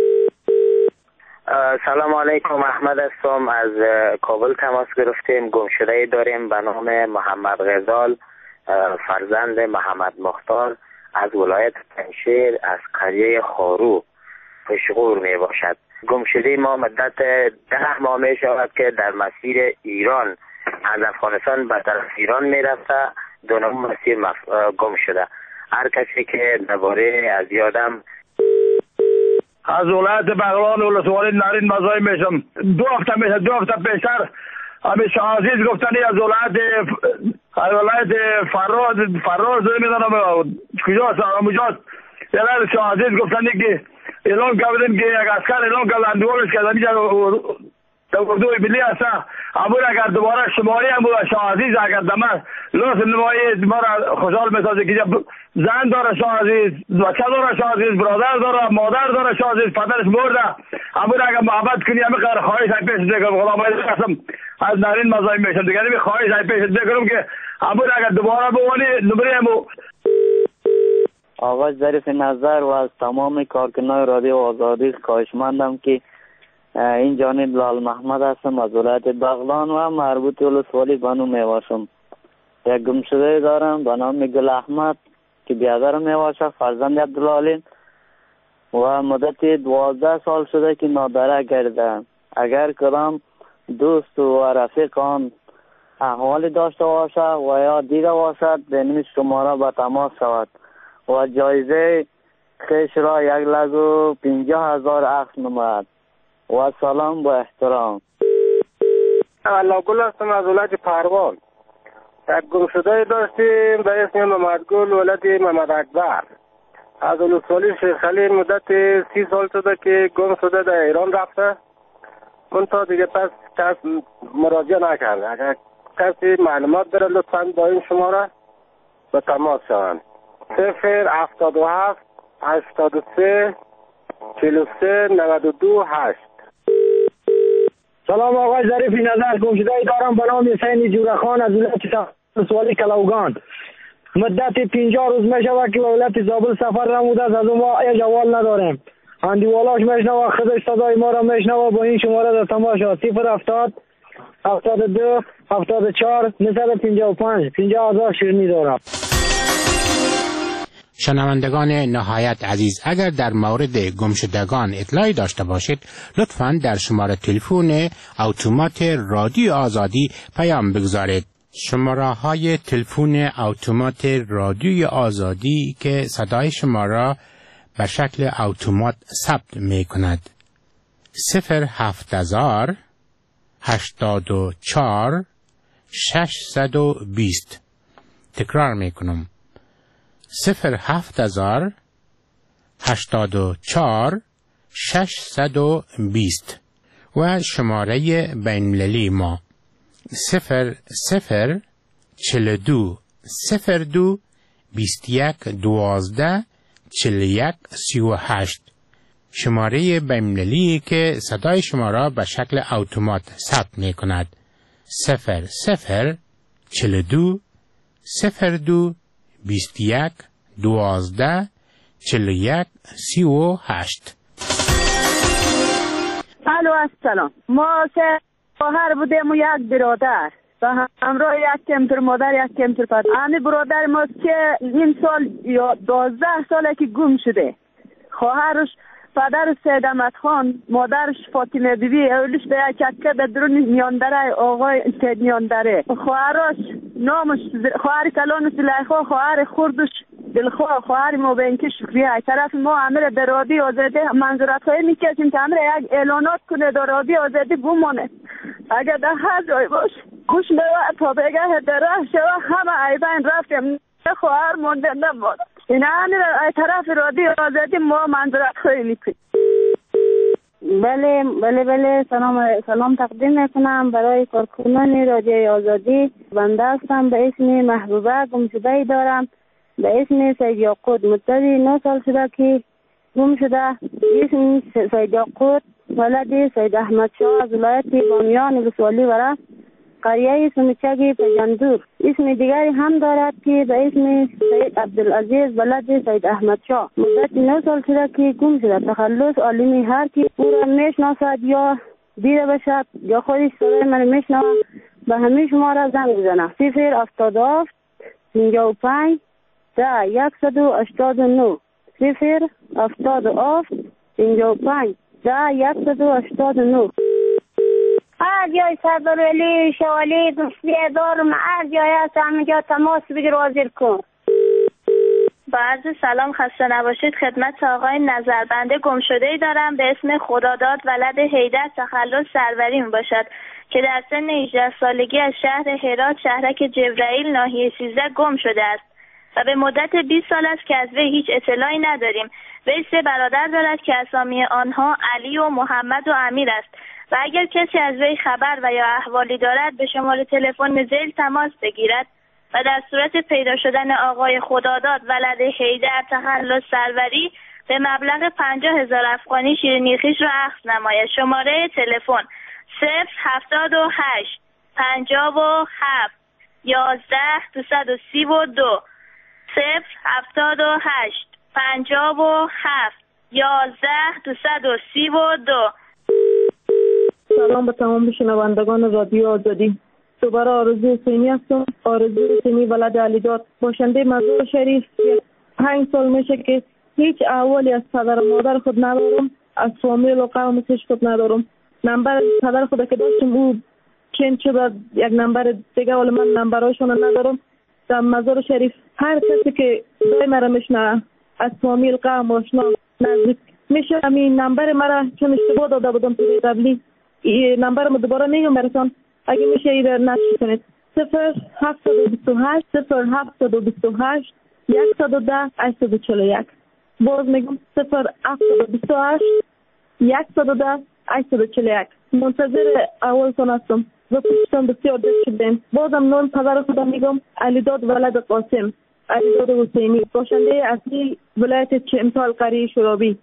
سلام علیکم، احمد هستم از کابل تماس گرفتیم. گمشده داریم به نام محمد غزال فرزند محمد مختار از ولایت پنشیر از قریه خارو پشغور می باشد. گمشده ما مدت ده ماه می شود که در مسیر ایران از افغانستان به طرف ایران می رفته. دو نام مسیر مف... گم شده. هر کسی که درباره از یادم از ولایت بغلان ولسوالی نارین مزای میشم. دو هفته میشه دو هفته پیشتر همین شاه عزیز گفتنی از ولایت از ولایت فراز فراز میدونم کجاست اونجاست. یه لحظه شاه عزیز گفتن که اعلان کردن که یک عسکر اعلان کرد اندوالش که اینجا اردوی ملی هست. امور اگر دوباره شماری هم بود شاه عزیز اگر دمه لطف نمایی ما را خوشحال میسازه که زن داره شاه عزیز، بچه داره شاه عزیز، برادر داره، مادر داره شاه عزیز، پدرش مرده. امور اگر محبت کنی همه قرار خواهش های پیش دیگرم غلام علی قسم از نارین مزایم میشم دیگر نمی خواهش های پیش دیگرم که امور اگر دوباره بوانی نمره همو. آقای ظریف نظر و از تمام کارکنان رادیو آزادی خواهشمندم که این جانب لال محمد هستم از ولایت بغلان و مربوط ولسوالی بانو میواشم. یک گمشده دارم به نام گل احمد که بیادر میواشه، فرزند عبدالعالی و مدت دوازده سال شده که نادره گردم. اگر کدام دوست و رفیق آن احوالی داشته باشه و یا دیده باشد به نمی شماره به تماس شود و جایزه خیش را یک لگ و پنجاه هزار اخذ نماید. و سلام با احترام. الله گل هستم از ولایت پروان. یک گمشده داشتیم به اسم محمد گل ولد محمد اکبر از ولسوالی شیخ خلیل. مدت سی سال شده که گم شده در ایران رفته. من تا دیگه پس کس مراجعه نکرده. اگر کسی معلومات داره لطفاً با این شماره به تماس شوند. صفر هفتاد و هفت هشتاد و سه چهل و سه نود و دو هشت. سلام آقای ظریف نظر، گمشده دارم به نام حسین جورخان از ولایت ولسوالی کلاوگان. مدت پنجاه روز می شود که ولایت زابل سفر نموده است، از ما هیچ احوال نداریم. اندیوالاش میشنوه، خودش صدای ما را میشنوه. با این شماره در تماس شد صفر هفتاد هفتاد و دو هفتاد و چهار نهصد پنجاه و پنج. پنجاه هزار شیرینی دارم. شنوندگان نهایت عزیز، اگر در مورد گمشدگان اطلاعی داشته باشید لطفاً در شماره تلفن اتومات رادیو آزادی پیام بگذارید. شماره های تلفن اتومات رادیو آزادی که صدای شما را به شکل اتومات ثبت می کند: صفر هفت هزار هشتاد و چهار ششصد و بیست. تکرار می کنم: صفر هفت هزار هشتاد و چهار ششصد و بیست. و شماره بین‌المللی ما صفر صفر چهل و دو صفر دو بیست و یک دوازده چهل و یک سی و هشت. شماره بین‌المللی که صدای شما را به شکل اتومات ثبت می کند: صفر صفر چهل و دو صفر دو بیست و یک دوازده چهل و یک سی و هشت. الو السلام. ما سه خواهر بودیم و یک برادر و همراه یک کمتر مادر یک کمتر پدر. همین برادر ما که نیم سال یا دوازده ساله که گم شده. خواهرش پدر سید احمد خان، مادرش فاطمه بیبی، اولش به یک چکه در درون میاندره آقای سید میاندره. خواهرش نامش خواهر کلان زلیخا، خواهر خردش دلخواه، خواهر مبینک شکریه. از طرف ما همه در رادیو آزادی منظورت خواهی میکشیم که همه یک اعلانات کنه در رادیو آزادی بمانه. اگر در هر جای باش گوش میوه تا بگه در راه شوه همه ایبین رفتیم خواهر مونده نماد. این همه از طرف رادیو آزادی ما منظورت خواهی میکنیم. بله بله بله سلام سلام تقدیم میکنم برای کارکنان رادیو آزادی. بنده هستم به اسم محبوبه، گمشده دارم به اسم سید یاقوت. مدت نه سال شده که گم شده. اسم سید یاقوت ولد سید احمد شاه از ولایت بامیان ولسوالی وره قریه سمیچگ پجندور. اسم دیگری هم دارد که به اسم سید عبدالعزیز ولد سید احمد شاه. مدت نه سال شده که گم شده. تخلص عالمی هر کی او را میشناسد یا دیده باشد یا خودش صدای من میشنوه به همه شما را زنگ بزنه: صفر هفتاد و هفت پنجاه و پنج ده یکصد و هشتاد و نه. صفر هفتاد و هفت پنجاه و پنج ده یکصد و هشتاد و نه. هر جای سردار ولی شوالی گمشده دارم، هر جای هست همینجا تماس بگیر حاضر کن. با عرض سلام، خسته نباشید. خدمت آقای نظربنده گمشده‌ای دارم به اسم خداداد ولد حیدر تخلص سروری می باشد. که در سن هجده سالگی از شهر هرات شهرک جبرائیل ناحیه سیزده گم شده است و به مدت بیست سال است که از وی هیچ اطلاعی نداریم. وی سه برادر دارد که اسامی آنها علی و محمد و امیر است و اگر کسی از وی خبر و یا احوالی دارد به شماره تلفن زیل تماس بگیرد و در صورت پیدا شدن آقای خداداد ولد حیدر تخلص سروری به مبلغ پنجاه هزار افغانی شیرینی خویش را اخذ نماید. شماره تلفن صفر هفتاد و هشت پنجاه و هفت یازده دویست و سی و دو صفر هفتاد و هشت پنجاه و هفت یازده دویست و سی و دو. سلام به تمام شنوندگان رادیو آزادی. دوباره آرزو حسینی هستم. آرزو حسینی ولد علیداد، باشنده مزار شریف. پنج سال میشه که هیچ احوالی از پدر و مادر خود ندارم، از فامیل و قوم هیچ خود ندارم. نمبر پدر خود که داشتم او چنج شد، یک نمبر دیگه، ولی من نمبرهاشون ندارم. در مزار شریف هر کسی که دای مرا میشنه از فامیل قوم آشنا نزدیک میشه همین نمبر مرا چون اشتباه داده بودم توی قبلی، نمبر ما دوباره میگم براتون اگه میشه ایره نشت کنید. صفر هفتاد و بیست و هشت صفر هفتاد و بیست و هشت یکصد و ده هشتصد و چهل و یک. باز میگم صفر هفتاد و بیست و هشت یکصد و ده هشتصد و چهل و یک. منتظر اولتون هستم و پشتم بسیار دست شدیم. بازم نام پدر خودم میگم علیداد ولد قاسم، علیداد حسینی، باشنده اصلی ولایت چمتال قریه شرابی.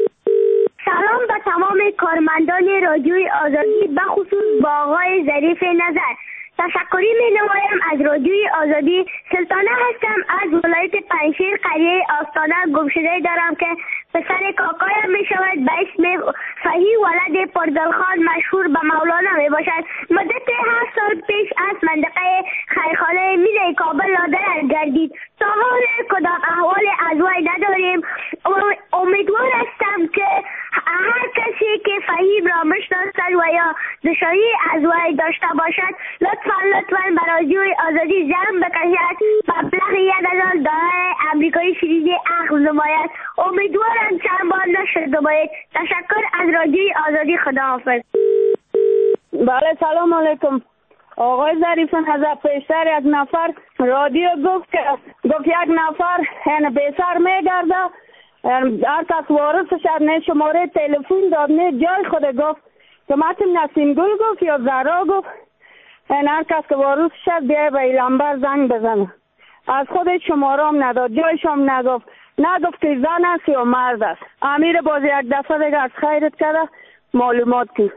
سلام به تمام کارمندان رادیوی آزادی، به خصوص با آقای ظریف نظر. تشکری می نمایم از رادیوی آزادی. سلطانه هستم از ولایت پنجشیر قریه آستانه. گمشده دارم که پسر کاکایم می شود به اسم فهی ولد پردلخان مشهور به مولانا می باشد. مدت هفت سال پیش از منطقه خیرخانه میره کابل لادر گردید. تا حال کدام احوال از وی نداریم. امیدوار هستم که هر کسی که فهیم را میشناسد و یا دشایی از وی داشته باشد لطفا لطفا به رادیوی آزادی زنگ بکشد، مبلغ یک هزار دلار امریکایی شیرینی اخذ نماید. امیدوارم چند بار نشد نماید. تشکر از رادیوی آزادی. خداحافظ. بله سلام علیکم. آقای ظریف نظر پیشتر یک نفر رادیو گفت که گفت یک نفر یعنی بیسر میگرده، هر کس وارث شد نه شماره تلفن داد نه جای خود گفت که متن نسیم گل گفت یا زهرا گفت، یعنی هر کس که وارث شد بیای به لمبر زنگ بزنه. از خود شماره هم نداد، جایش هم نگفت، نگفت که زن است یا مرد است. امیر باز یک دفعه دیگه از خیرت کرده معلومات کی.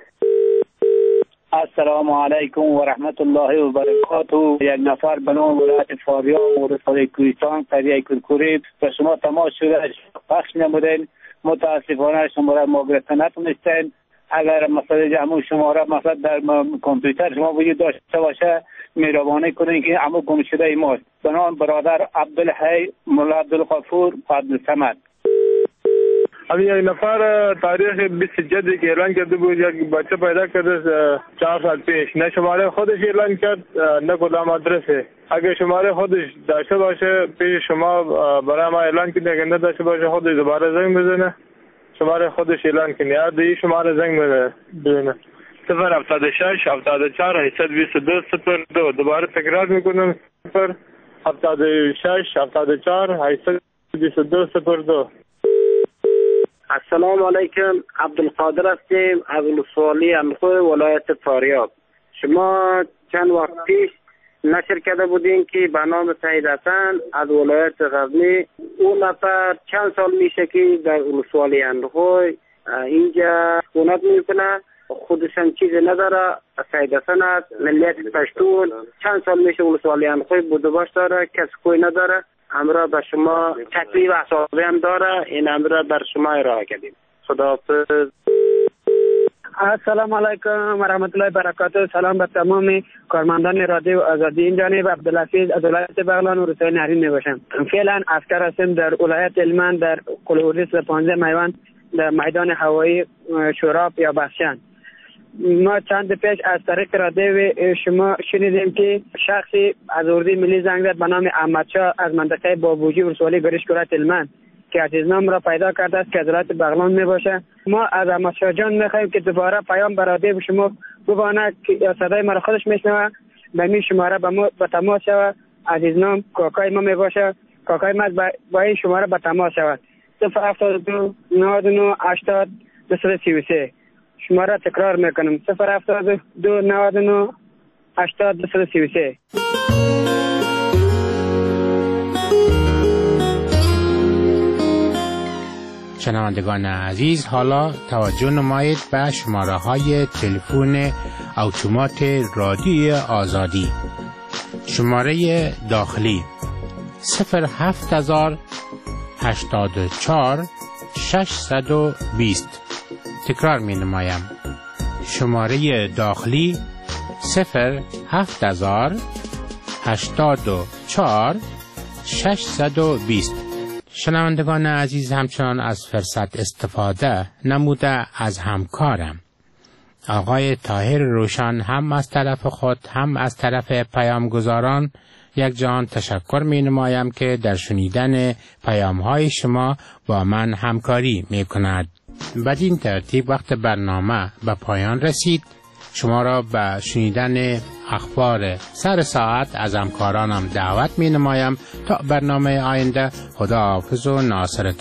السلام علیکم و رحمت الله و برکاته. یک نفر به نام ولایت فاریاب و ولسوالی کوهستان قریه کرکوری به شما تماس شده پخش نمودین. متاسفانه شماره ما گرفته نتونستین. اگر مثلا همون شماره مثلا در کامپیوتر شما وجود داشته باشه مهربانی کنین که همون گم شده ماست. به نام برادر عبدالحی مولا عبدالغفور عبدالصمد. ابھی یک نفر تاریخ بیست جدی که اعلان کرده بود یک بچه پیدا کرده چهار سال پیش، نه شماره خودش اعلان کرد نه کدام آدرسه. اگه شماره خودش داشته باشه پیش شما برای ما اعلان کنه، اگه نداشته باشه خودش دوباره زنگ بزنه شماره خودش اعلان کنه یا دیگه شماره زنگ بزنه. صفر هفتاد و شش هفتاد و چهار هشتصد و بیست و دو صفر دو. دوباره تکرار میکنم صفر هفتاد و شش هفتاد و چهار هشتصد و بیست و دو صفر دو. السلام علیکم. عبدالقادر هستیم از ولسوالی اندخوی ولایت فاریاب. شما چند وقت پیش نشر کرده بودین که به نام سعید حسن از ولایت غزنی، اون نفر چند سال میشه که در ولسوالی اندخوی اینجا سکونت میکنه، خودش هم چیزی نداره. سعید حسن است، ملیت پشتون، چند سال میشه ولسوالی اندخوی بوده باش داره، کسی کوی نداره. امرا به شما تکلیف حسابی هم داره، این امرا بر شما ارائه کردیم. خداحافظ. السلام علیکم و رحمت الله برکاته. سلام به تمام کارمندان رادیو آزادی. این جانب عبدالحفیظ از ولایت بغلان و روستای نهرین میباشم. فعلا عسکر هستم در ولایت هلمند در قلعه‌اردیس پانزده میوان در میدان هوایی شوراب یا بخشن. ما چند پیش از طریق رادیو شما شنیدیم که شخصی از اردی ملی زنگ زد به نام احمدشاه از منطقه بابوجی ولسوالی گریش ولایت هلمند که عزیزنام را پیدا کرده است که از ولایت بغلان می باشه. ما از احمدشاه جان میخواهیم که دوباره پیام به رادیو شما بباند که یا صدای مرا خودش میشنوه به می شماره به تماس شود. عزیز نام کاکای ما می باشه. کاکای ما با این شماره به تماس شود. صفر هفتاد دو نود و نه هشتاد دویست سی و سه. شماره تکرار میکنم صفر هفتاد دو نود و نه هشتاد دویست سی و سه. شنوندگان عزیز، حالا توجه نمایید به شماره های تلفن اتومات رادیوی آزادی. شماره داخلی صفر هفت هزار هشتاد و چهار ششصد و بیست. تکرار می نمایم. شماره داخلی صفر هفت هزار هشتاد و چهار ششصد و بیست. شنوندگان عزیز، همچنان از فرصت استفاده نموده از همکارم آقای طاهر روشن هم از طرف خود هم از طرف پیامگزاران یک جان تشکر می نمایم که در شنیدن پیام های شما با من همکاری می کند. بدین ترتیب وقت برنامه به پایان رسید. شما را به شنیدن اخبار سر ساعت از همکارانم دعوت می نمایم تا برنامه آینده. خدا حافظ و ناصرت.